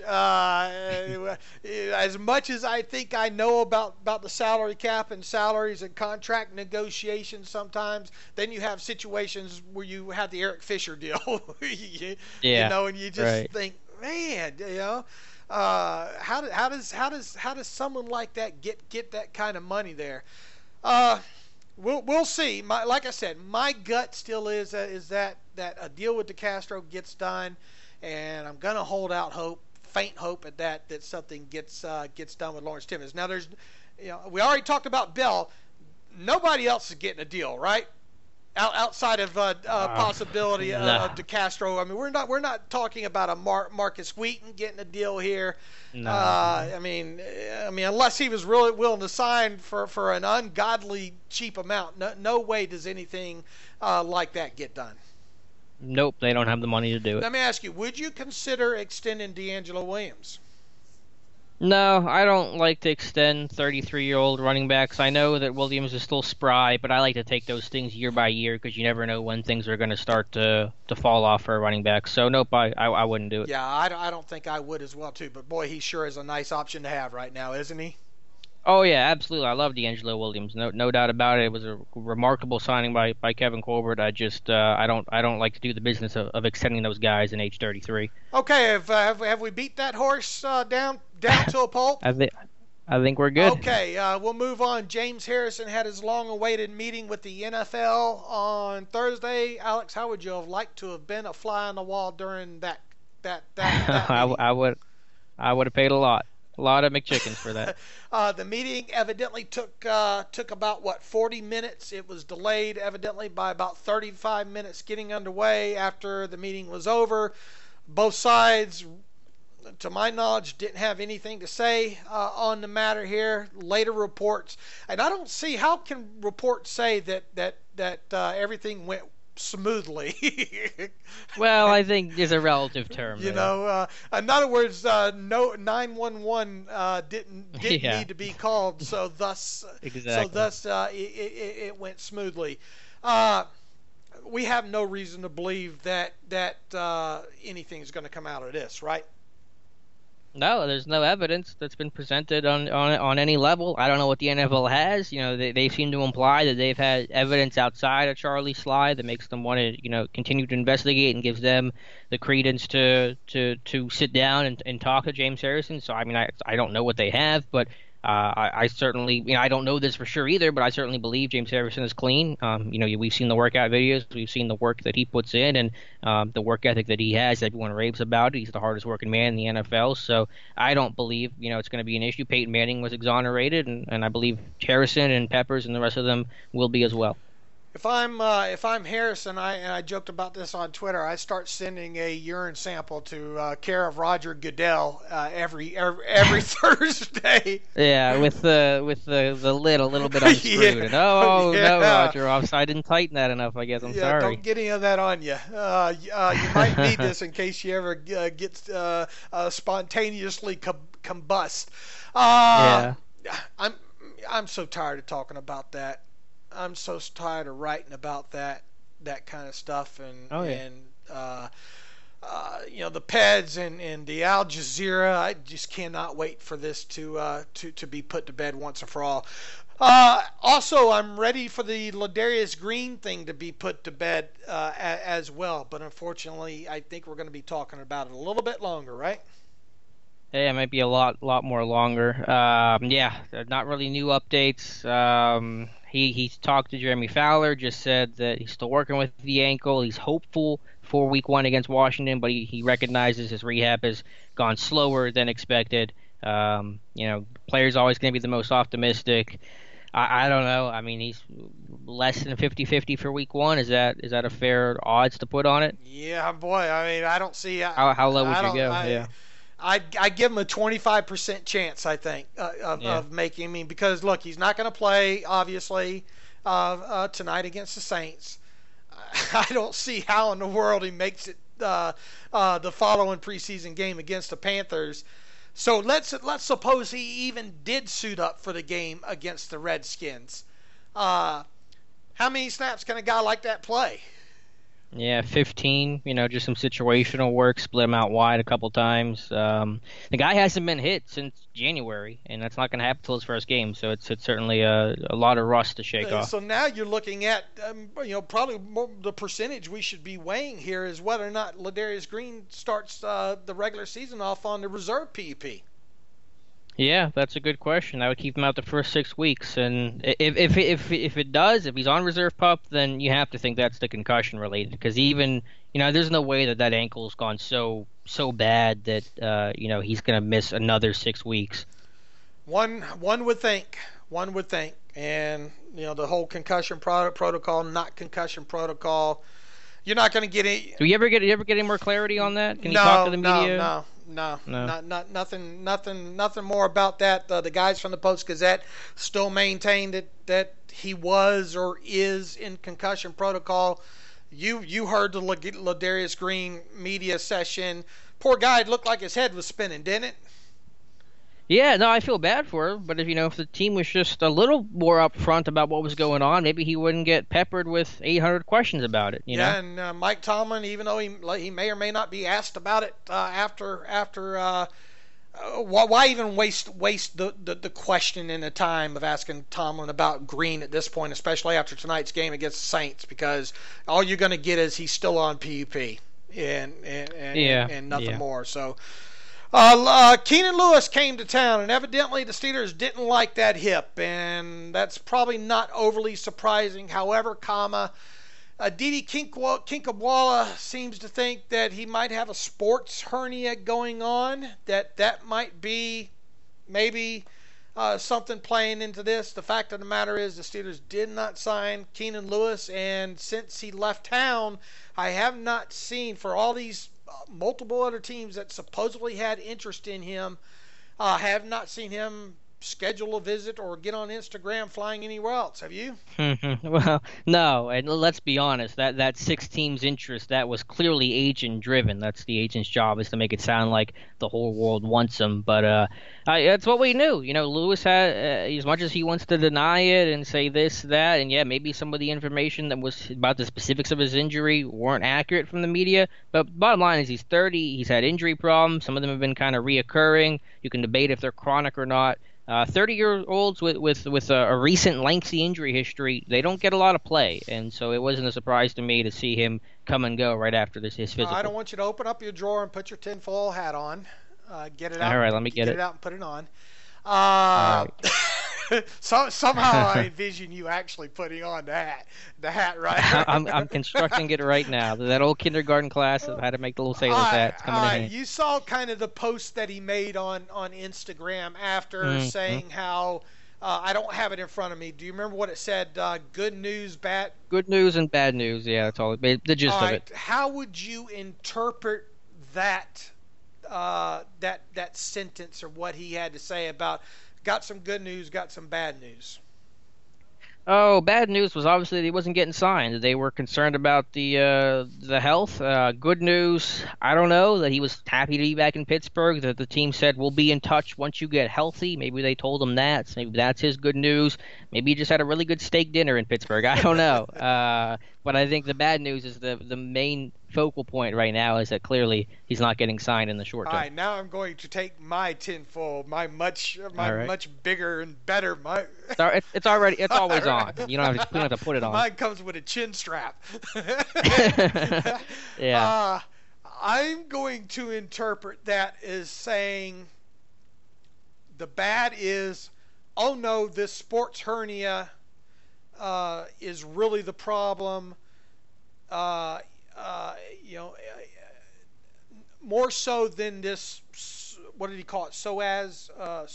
As much as I think I know about the salary cap and salaries and contract negotiations sometimes, then you have situations where you have the Eric Fisher deal. And you just think, man, how does someone like that get that kind of money there? We'll see. Like I said, my gut still is that a deal with DeCastro gets done, and I'm gonna hold out faint hope at that something gets done with Lawrence Timmons. Now we already talked about Bell. Nobody else is getting a deal, right? Outside of possibility of DeCastro. I mean, we're not talking about a Marcus Wheaton getting a deal here. No. I mean, unless he was really willing to sign for an ungodly cheap amount, no way does anything like that get done. Nope, they don't have the money to do it. Let me ask you: would you consider extending DeAngelo Williams? No, I don't like to extend 33-year-old running backs. I know that Williams is still spry, but I like to take those things year by year because you never know when things are going to start to fall off for a running back. So, nope, I wouldn't do it. Yeah, I don't think I would as well, too. But, boy, he sure is a nice option to have right now, isn't he? Oh, yeah, absolutely. I love DeAngelo Williams. No doubt about it. It was a remarkable signing by Kevin Colbert. I just I don't like to do the business of extending those guys in age 33. Okay, have we beat that horse down to a pulp? I think we're good. Okay, we'll move on. James Harrison had his long-awaited meeting with the NFL on Thursday. Alex, how would you have liked to have been a fly on the wall during that I would have paid a lot of McChickens for that. The meeting evidently took about 40 minutes. It was delayed evidently by about 35 minutes getting underway after the meeting was over. Both sides, to my knowledge, didn't have anything to say on the matter here. Later reports, and I don't see how can reports say that everything went smoothly. Well, I think is a relative term. In other words, no 911 didn't need to be called, so thus it went smoothly. We have no reason to believe that anything is going to come out of this, right? No, there's no evidence that's been presented on any level. I don't know what the NFL has. They seem to imply that they've had evidence outside of Charlie Sly that makes them want to, continue to investigate and gives them the credence to sit down and talk to James Harrison. So, I mean, I don't know what they have, but I certainly, I don't know this for sure either, but I certainly believe James Harrison is clean. We've seen the workout videos, we've seen the work that he puts in, and the work ethic that he has. Everyone raves about it. He's the hardest working man in the NFL. So I don't believe, it's going to be an issue. Peyton Manning was exonerated, and I believe Harrison and Peppers and the rest of them will be as well. If I'm Harrison, and I joked about this on Twitter, I start sending a urine sample to care of Roger Goodell every Thursday. Yeah, with the lid a little bit unscrewed. Yeah. No, Roger, I didn't tighten that enough. I guess I'm sorry. Don't get any of that on you. You might need this in case you ever get spontaneously combust. Yeah. I'm so tired of talking about that. I'm so tired of writing about that kind of stuff, and the Peds and the Al Jazeera. I just cannot wait for this to be put to bed once and for all. Also, I'm ready for the Ladarius Green thing to be put to bed as well, but unfortunately, I think we're going to be talking about it a little bit longer, right? Yeah, it might be a lot more longer. Not really new updates. He's talked to Jeremy Fowler, just said that he's still working with the ankle. He's hopeful for week 1 against Washington, but he recognizes his rehab has gone slower than expected. Player's always going to be the most optimistic. I don't know. I mean, he's less than 50-50 for week 1. Is that a fair odds to put on it? Yeah, boy. I mean, I don't see how low would you go? I'd give him a 25% chance, I think, of making. I mean, because look, he's not going to play obviously tonight against the Saints. I don't see how in the world he makes it the following preseason game against the Panthers. So let's suppose he even did suit up for the game against the Redskins. How many snaps can a guy like that play? Yeah, 15, just some situational work, split him out wide a couple times. The guy hasn't been hit since January, and that's not going to happen until his first game, so it's certainly a lot of rust to shake off. So now you're looking at, probably more the percentage we should be weighing here is whether or not Ladarius Green starts the regular season off on the reserve PUP. Yeah, that's a good question. I would keep him out the first 6 weeks, and if it does, if he's on reserve pup, then you have to think that's the concussion related. Because even there's no way that ankle's gone so bad that he's going to miss another 6 weeks. One would think, and the whole concussion protocol, not concussion protocol. You're not going to get any. Do you ever get any more clarity on that? Can you talk to the media? No. Nothing more about that. The guys from the Post-Gazette still maintain that he was or is in concussion protocol. You heard the Ladarius Green media session. Poor guy, it looked like his head was spinning, didn't it? Yeah, no, I feel bad for him, but if the team was just a little more upfront about what was going on, maybe he wouldn't get peppered with 800 questions about it. You know? And Mike Tomlin, even though he may or may not be asked about it after why even waste the question and the time of asking Tomlin about Green at this point, especially after tonight's game against the Saints, because all you're going to get is he's still on PUP and nothing more. So. Keenan Lewis came to town, and evidently the Steelers didn't like that hip, and that's probably not overly surprising. However, Didi Kinkabwala seems to think that he might have a sports hernia going on, that might be maybe something playing into this. The fact of the matter is the Steelers did not sign Keenan Lewis, and since he left town, I have not seen, for all these multiple other teams that supposedly had interest in him, have not seen him schedule a visit or get on Instagram flying anywhere else. Have you? Well, no, and let's be honest, that 6 teams interest, that was clearly agent driven. That's the agent's job, is to make it sound like the whole world wants him. But that's what we knew. Lewis had, as much as he wants to deny it and say this, that, and yeah, maybe some of the information that was about the specifics of his injury weren't accurate from the media. But bottom line is he's 30, he's had injury problems. Some of them have been kind of reoccurring. You can debate if they're chronic or not. 30-year-olds with a recent lengthy injury history, they don't get a lot of play, and so it wasn't a surprise to me to see him come and go right after his physical. I don't want you to open up your drawer and put your tinfoil hat on. Get it out. All right, let me get it out and put it on. Right. So somehow I envision you actually putting on the hat right. I'm constructing it right now. That old kindergarten class of how to make the little sailor's hat coming in handy. You saw kind of the post that he made on Instagram after saying how I don't have it in front of me. Do you remember what it said? Good news, bad. Good news and bad news. Yeah, that's all. The gist of it. How would you interpret that that sentence, or what he had to say about? Got some good news, got some bad news. Oh, bad news was obviously that he wasn't getting signed. They were concerned about the health. Good news, I don't know, that he was happy to be back in Pittsburgh, that the team said, we'll be in touch once you get healthy. Maybe they told him that. So maybe that's his good news. Maybe he just had a really good steak dinner in Pittsburgh. I don't know. But I think the bad news is the main focal point right now is that clearly he's not getting signed in the short term. All right, now I'm going to take my tinfoil, my much bigger and better. It's always on. You don't have to put it on. Mine comes with a chin strap. Yeah. I'm going to interpret that as saying the bad is, oh no, this sports hernia is really the problem. More so than this, what did he call it? Suez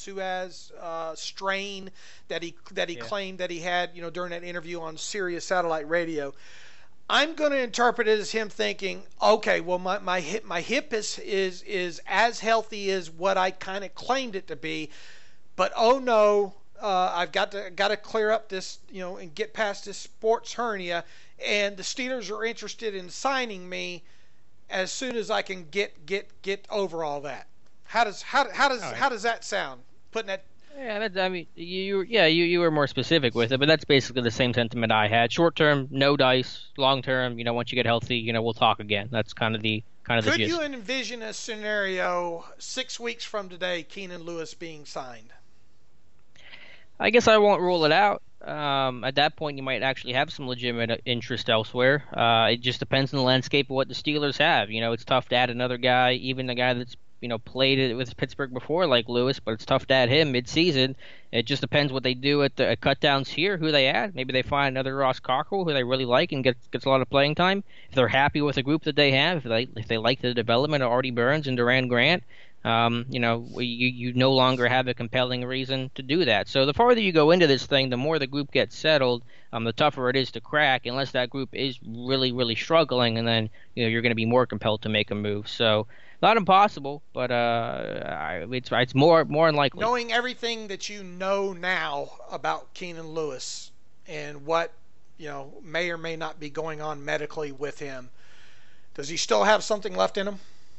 strain that he claimed that he had, during that interview on Sirius Satellite Radio. I'm going to interpret it as him thinking, okay, well, my hip is as healthy as what I kind of claimed it to be, but oh no, I've got to clear up this, and get past this sports hernia. And the Steelers are interested in signing me as soon as I can get over all that. How does that sound? Putting that. Yeah, you were more specific with it, but that's basically the same sentiment I had. Short term, no dice. Long term, once you get healthy, we'll talk again. That's kind of the gist. Could you envision a scenario 6 weeks from today, Keenan Lewis being signed? I guess I won't rule it out. At that point, you might actually have some legitimate interest elsewhere. It just depends on the landscape of what the Steelers have. It's tough to add another guy, even a guy that's played it with Pittsburgh before, like Lewis, but it's tough to add him mid-season. It just depends what they do at the cutdowns here, who they add. Maybe they find another Ross Cockrell, who they really like and gets a lot of playing time. If they're happy with the group that they have, if they like the development of Artie Burns and Duran Grant, you no longer have a compelling reason to do that. So the farther you go into this thing, the more the group gets settled, the tougher it is to crack, unless that group is really, really struggling, and then you're going to be more compelled to make a move. So not impossible, but it's more unlikely. Knowing everything that you know now about Keenan Lewis and what may or may not be going on medically with him, does he still have something left in him?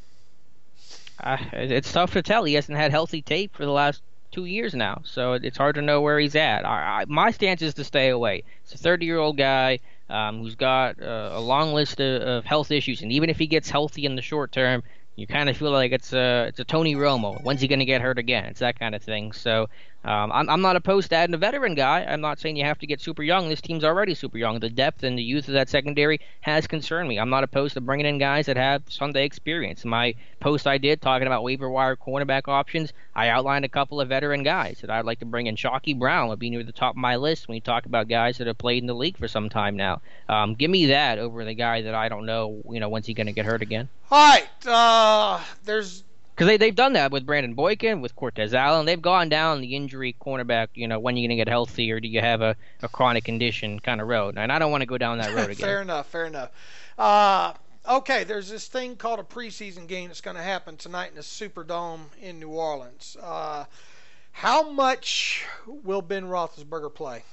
It's tough to tell. He hasn't had healthy tape for the last 2 years now, so it's hard to know where he's at. My stance is to stay away. It's a 30-year-old guy who's got a long list of health issues, and even if he gets healthy in the short term, you kind of feel like it's a Tony Romo. When's he going to get hurt again? It's that kind of thing. So I'm not opposed to adding a veteran guy. I'm not saying you have to get super young. This team's already super young. The depth and the youth of that secondary has concerned me. I'm not opposed to bringing in guys that have Sunday experience. My post I did talking about waiver wire cornerback options, I outlined a couple of veteran guys that I'd like to bring in. Shockey Brown would be near the top of my list when you talk about guys that have played in the league for some time now. Give me that over the guy that I don't know, when's he going to get hurt again. All right. There's Because they've done that with Brandon Boykin, with Cortez Allen. They've gone down the injury cornerback, when you're going to get healthy or do you have a chronic condition kind of road. And I don't want to go down that road again. Fair enough. Okay, there's this thing called a preseason game that's going to happen tonight in the Superdome in New Orleans. How much will Ben Roethlisberger play?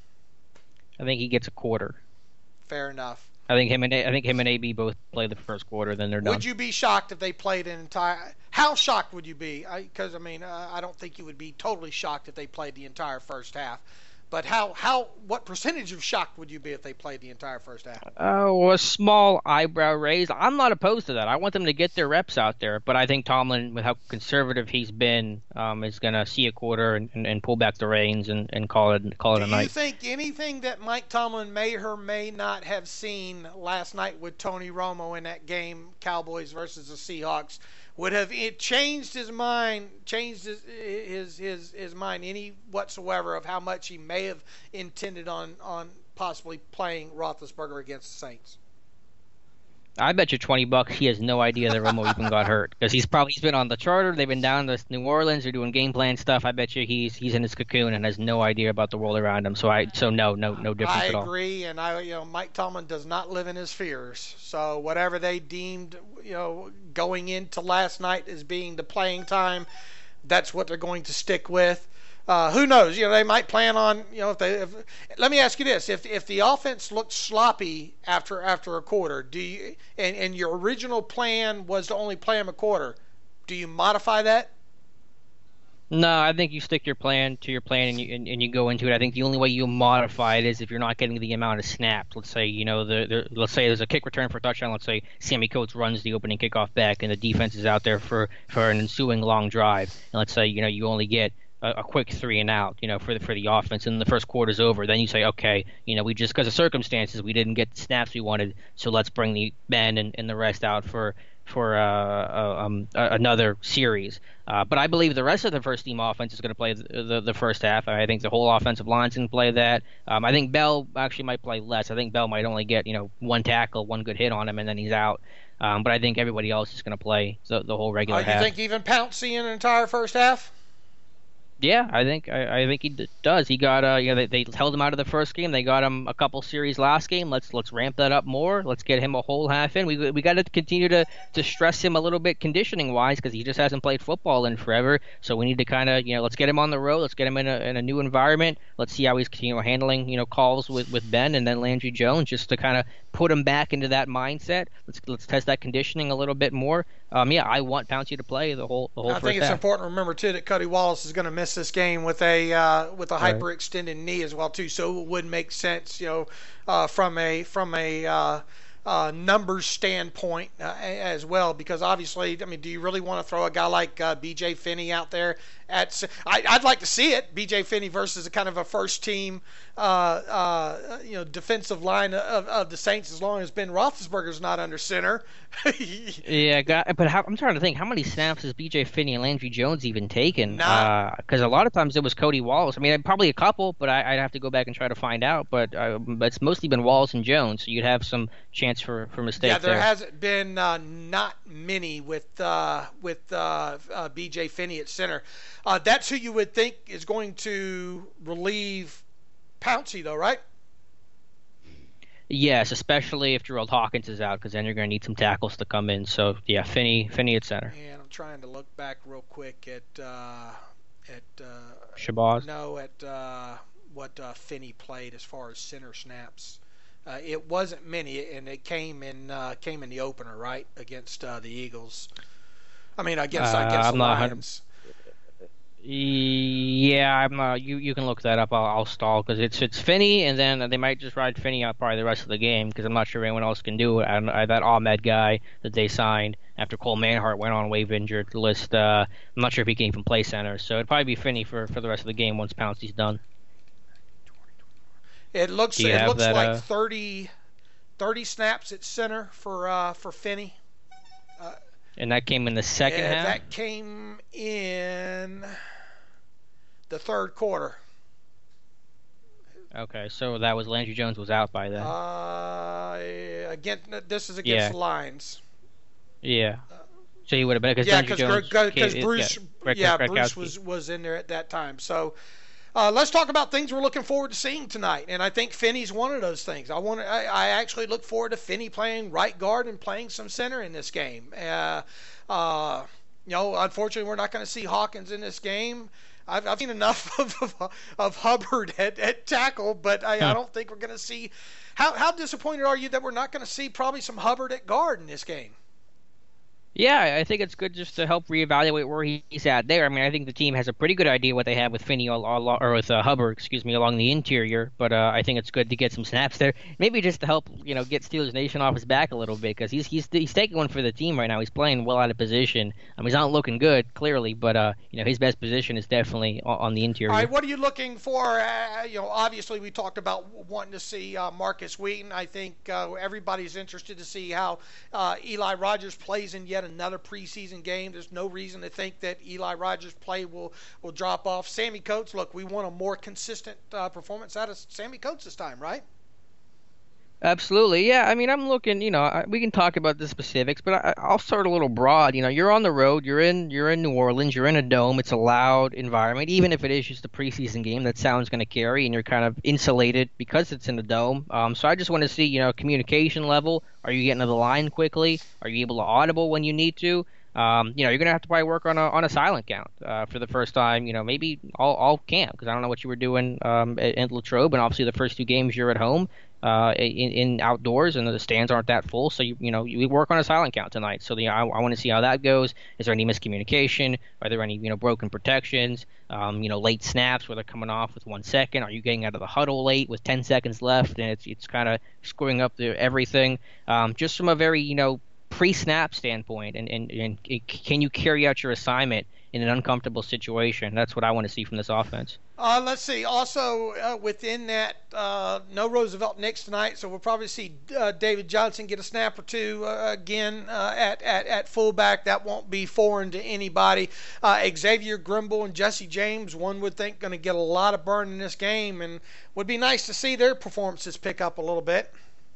I think he gets a quarter. Fair enough. I think him and AB both play the first quarter, then they're done. Would you be shocked if they played an entire? How shocked would you be? Because I don't think you would be totally shocked if they played the entire first half. But what percentage of shocked would you be if they played the entire first half? A small eyebrow raise. I'm not opposed to that. I want them to get their reps out there, but I think Tomlin, with how conservative he's been, is going to see a quarter and pull back the reins and call it a night. Do you think anything that Mike Tomlin may or may not have seen last night with Tony Romo in that game, Cowboys versus the Seahawks, would have it changed his mind, his mind any whatsoever of how much he may have intended on possibly playing Roethlisberger against the Saints? I bet you $20 he has no idea that Romo even got hurt because he's been on the charter. They've been down to New Orleans. They're doing game plan stuff. I bet you he's in his cocoon and has no idea about the world around him. So no difference at all. I agree, and Mike Tomlin does not live in his fears. So whatever they deemed going into last night as being the playing time, that's what they're going to stick with. Who knows? They might plan on. Let me ask you this: if the offense looks sloppy after a quarter, do you and your original plan was to only play him a quarter, do you modify that? No, I think you stick your plan to your plan and you go into it. I think the only way you modify it is if you're not getting the amount of snaps. Let's say let's say there's a kick return for a touchdown. Let's say Sammy Coates runs the opening kickoff back and the defense is out there for an ensuing long drive. And let's say you only get a quick 3 and out, for the offense, and the first quarter's over. Then you say, okay, we just because of circumstances we didn't get the snaps we wanted, so let's bring the Ben and the rest out for another series. But I believe the rest of the first team offense is going to play the first half. I think the whole offensive line's going to play that. I think Bell actually might play less. I think Bell might only get one tackle, one good hit on him, and then he's out. But I think everybody else is going to play the whole regular half. You think even Pouncey in an entire first half? Yeah, I think he does. He got they held him out of the first game. They got him a couple series last game. Let's ramp that up more. Let's get him a whole half in. We got to continue to stress him a little bit conditioning wise because he just hasn't played football in forever. So we need to kind of let's get him on the road. Let's get him in a new environment. Let's see how he's handling calls with Ben and then Landry Jones just to kind of put him back into that mindset. Let's test that conditioning a little bit more. I want Pouncey to play the whole first half. I think it's important to remember too that Cody Wallace is going to miss this game with a hyperextended knee as well too. So it would make sense, from a numbers standpoint as well, because obviously, do you really want to throw a guy like B.J. Finney out there? I'd like to see it, B.J. Finney versus a kind of a first team, defensive line of the Saints, as long as Ben Roethlisberger's not under center. Yeah, but I'm trying to think, how many snaps has B.J. Finney and Landry Jones even taken? Nah. Because a lot of times it was Cody Wallace. Probably a couple, but I'd have to go back and try to find out. But it's mostly been Wallace and Jones, so you'd have some chance for mistakes. Yeah, there hasn't been not many with B.J. Finney at center. That's who you would think is going to relieve Pouncey, though, right? Yes, especially if Gerald Hawkins is out, because then you're going to need some tackles to come in. So, yeah, Finney at center. And I'm trying to look back real quick at Shabazz? No, at what Finney played as far as center snaps. It wasn't many, and it came in the opener, right, against the Eagles. Against the Lions. Yeah, I'm. You can look that up. I'll stall because it's Finney, and then they might just ride Finney out probably the rest of the game because I'm not sure anyone else can do it. That Ahmed guy that they signed after Cole Manhart went on waiver injured list. I'm not sure if he can even play center, so it'd probably be Finney for the rest of the game once Pouncey's done. It looks that, like 30 snaps at center for Finney. And that came in the second half? That came in the third quarter. Okay, so that was Landry Jones was out by then. This is against the Lions. Yeah. So he would have been because Bruce was in there at that time. So let's talk about things we're looking forward to seeing tonight, and I think Finney's one of those things. I actually look forward to Finney playing right guard and playing some center in this game. Unfortunately, we're not going to see Hawkins in this game. I've seen enough of Hubbard at tackle, but I don't think we're going to see. How disappointed are you that we're not going to see probably some Hubbard at guard in this game? Yeah, I think it's good just to help reevaluate where he's at there. I mean, I think the team has a pretty good idea what they have with Finney or with Hubbard, along the interior. But I think it's good to get some snaps there, maybe just to help get Steelers Nation off his back a little bit because he's taking one for the team right now. He's playing well out of position. He's not looking good clearly, but his best position is definitely on the interior. All right, what are you looking for? Obviously we talked about wanting to see Marcus Wheaton. I think everybody's interested to see how Eli Rogers plays in yet another preseason game. There's no reason to think that Eli Rogers' play will drop off. Sammy Coates, look, we want a more consistent performance out of Sammy Coates this time, right? Absolutely, yeah. I mean, I'm looking. We can talk about the specifics, but I'll start a little broad. You're on the road. You're in New Orleans. You're in a dome. It's a loud environment, even if it is just a preseason game. That sound's going to carry, and you're kind of insulated because it's in the dome. So I just want to see, communication level. Are you getting to the line quickly? Are you able to audible when you need to? You're going to have to probably work on a silent count for the first time. Maybe all camp because I don't know what you were doing at Latrobe, and obviously the first two games you're at home. In outdoors and the stands aren't that full, so we work on a silent count tonight. So I want to see how that goes. Is there any miscommunication? Are there any broken protections? Late snaps where they're coming off with 1 second. Are you getting out of the huddle late with 10 seconds left and it's kind of screwing up everything? Just from a very pre-snap standpoint, and can you carry out your assignment in an uncomfortable situation? That's what I want to see from this offense. Let's see. Also, within that, no Roosevelt Nix tonight, so we'll probably see David Johnson get a snap or two again at fullback. That won't be foreign to anybody. Xavier Grimble and Jesse James, one would think, going to get a lot of burn in this game, and would be nice to see their performances pick up a little bit.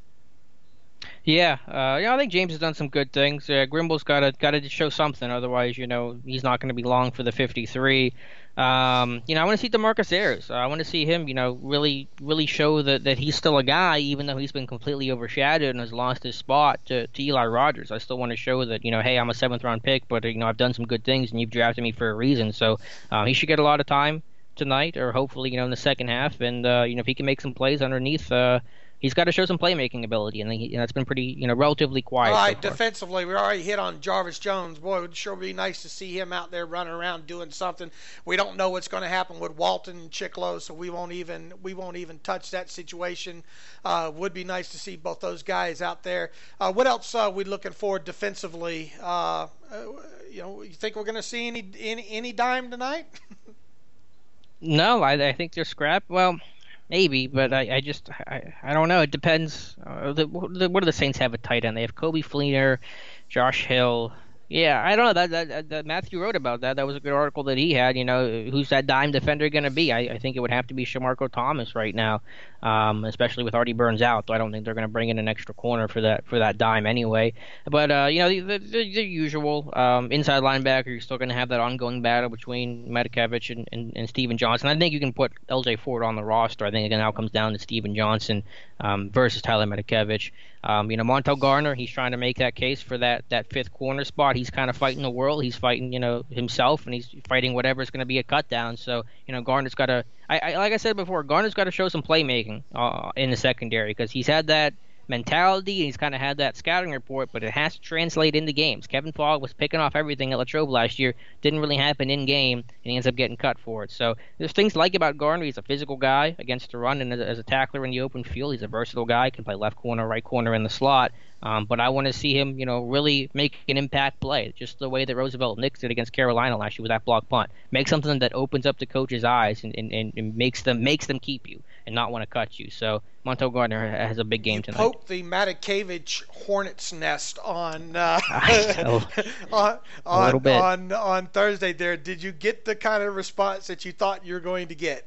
Yeah, I think James has done some good things. Grimble's got to show something, otherwise, he's not going to be long for the 53. I want to see DeMarcus Ayers. I want to see him, really show that he's still a guy, even though he's been completely overshadowed and has lost his spot to Eli Rogers. I still want to show that, hey, I'm a 7th-round pick, but I've done some good things and you've drafted me for a reason. So he should get a lot of time tonight, or hopefully, in the second half. And if he can make some plays underneath. He's got to show some playmaking ability, and that's been pretty, relatively quiet. All right, so defensively, we already hit on Jarvis Jones. Boy, it would sure be nice to see him out there running around doing something. We don't know what's going to happen with Walton and Chiclo, so we won't even touch that situation. Would be nice to see both those guys out there. What else are we looking for defensively? You think we're going to see any dime tonight? No, I think they're scrap. Well. Maybe, but I don't know. It depends. What do the Saints have at tight end? They have Kobe Fleener, Josh Hill. Yeah, I don't know. That Matthew wrote about that. That was a good article that he had. Who's that dime defender going to be? I think it would have to be Shamarko Thomas right now, especially with Artie Burns out. Though I don't think they're going to bring in an extra corner for that dime anyway. But the usual inside linebacker. You're still going to have that ongoing battle between Matakevich and Steven Johnson. I think you can put L.J. Ford on the roster. I think it now comes down to Steven Johnson versus Tyler Matakevich. Montel Garner, he's trying to make that case for that 5th corner spot. He's kind of fighting the world. He's fighting, himself, and he's fighting whatever's going to be a cut down. So, Garner's got to, like I said before, Garner's got to show some playmaking in the secondary because he's had that mentality, and he's kind of had that scouting report, but it has to translate into games. Kevin Fogg was picking off everything at Latrobe last year. Didn't really happen in game, and he ends up getting cut for it. So there's things to like about Gardner. He's a physical guy against the run, and as a tackler in the open field, he's a versatile guy. Can play left corner, right corner in the slot. But I want to see him, really make an impact play, just the way that Roosevelt Nix did against Carolina last year with that block punt. Make something that opens up the coach's eyes and makes them keep you and not want to cut you. So Montel Gardner has a big game tonight. You poked the Matakevich hornet's nest on on Thursday there. Did you get the kind of response that you thought you were going to get?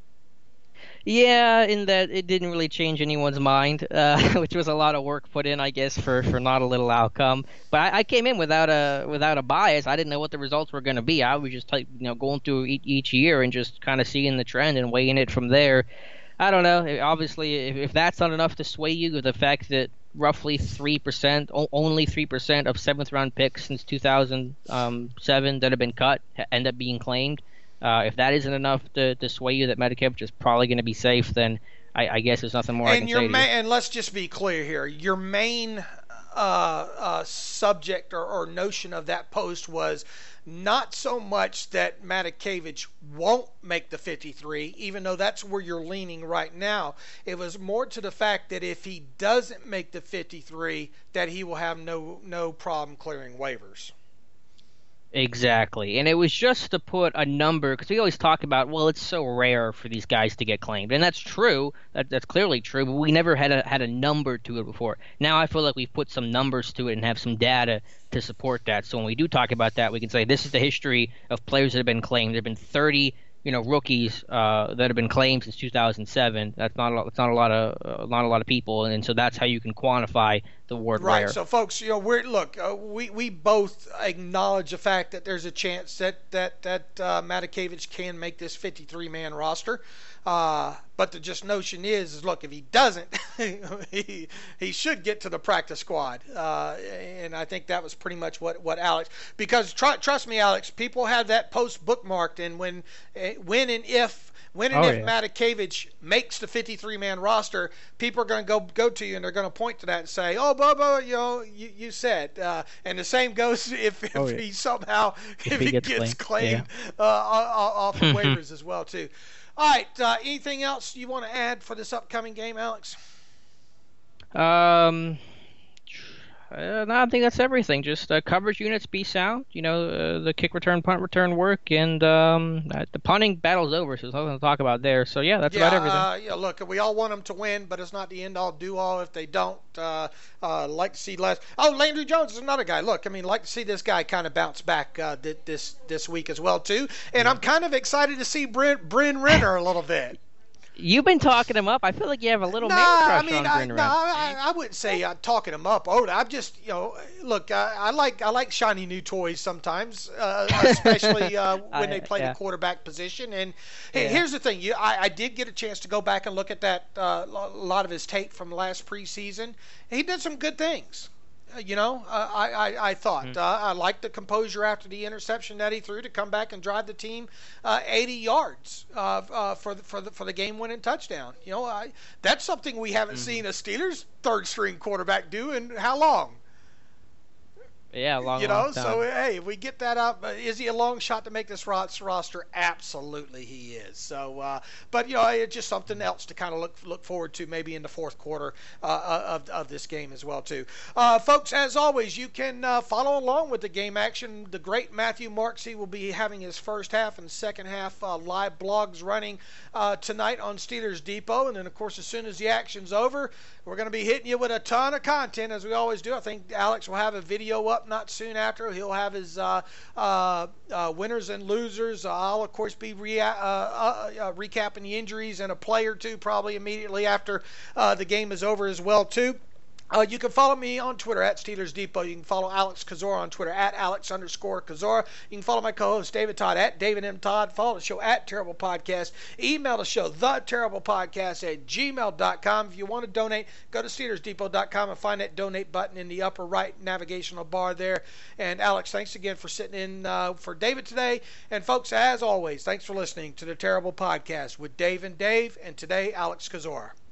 Yeah, in that it didn't really change anyone's mind, which was a lot of work put in, I guess, for not a little outcome. But I came in without a bias. I didn't know what the results were going to be. I was just going through each year and just kind of seeing the trend and weighing it from there. I don't know. Obviously, if that's not enough to sway you, the fact that roughly 3%, only 3% of seventh-round picks since 2007 that have been cut end up being claimed. If that isn't enough to sway you that Matakevich is probably going to be safe, then I guess there's nothing more I can say to you. And let's just be clear here. Your main subject or notion of that post was not so much that Matakevich won't make the 53, even though that's where you're leaning right now. It was more to the fact that if he doesn't make the 53, that he will have no problem clearing waivers. Exactly. And it was just to put a number, because we always talk about, well, it's so rare for these guys to get claimed. And that's true. That's clearly true. But we never had a number to it before. Now I feel like we've put some numbers to it and have some data to support that. So when we do talk about that, we can say this is the history of players that have been claimed. There have been 30 rookies that have been claimed since 2007. That's not a lot of people, and so that's how you can quantify the word rare. Right. So, folks, we both acknowledge the fact that there's a chance that Matakevich can make this 53-man roster. But the just notion is look, if he doesn't, he should get to the practice squad. And I think that was pretty much what Alex, because trust me, Alex, people have that post bookmarked, and when and if Matakevich makes the 53-man roster, people are going to go to you and they're going to point to that and say, "Oh, Bubba, you said." And the same goes if he somehow he gets claimed off the waivers as well too. All right. Anything else you want to add for this upcoming game, Alex? No, I think that's everything. Just coverage units be sound. The kick return, punt return work, and the punting battle's over, so there's nothing to talk about there. So, yeah, that's about everything. Look, we all want them to win, but it's not the end-all, do-all if they don't. Like to see less. Oh, Landry Jones is another guy. Look, like to see this guy kind of bounce back this week as well, too. And I'm kind of excited to see Bryn Renner a little bit. You've been talking him up. I feel like you have a little man crush on Bryn Renner. I wouldn't say I'm talking him up. Oh, I'm just, look, I like shiny new toys sometimes, especially when they play the quarterback position. And here's the thing: I did get a chance to go back and look at that a lot of his tape from last preseason. He did some good things. I thought I liked the composure after the interception that he threw to come back and drive the team 80 yards for the game-winning touchdown. That's something we haven't seen a Steelers third-string quarterback do in how long? Yeah, long time. So, hey, if we get that up, is he a long shot to make this roster? Absolutely he is. So, but, it's just something else to kind of look forward to maybe in the fourth quarter of this game as well, too. Folks, as always, you can follow along with the game action. The great Matthew Marksey will be having his first half and second half live blogs running tonight on Steelers Depot. And then, of course, as soon as the action's over, we're going to be hitting you with a ton of content, as we always do. I think Alex will have a video up not soon after. He'll have his winners and losers. I'll, of course, be recapping the injuries and a play or two probably immediately after the game is over as well, too. You can follow me on Twitter at Steelers Depot. You can follow Alex Kozora on Twitter at Alex_Kozora. You can follow my co-host David Todd at David M. Todd. Follow the show at Terrible Podcast. Email the show, theterriblepodcast@gmail.com. If you want to donate, go to SteelersDepot.com and find that donate button in the upper right navigational bar there. And Alex, thanks again for sitting in for David today. And folks, as always, thanks for listening to the Terrible Podcast with Dave and Dave. And today, Alex Kozora.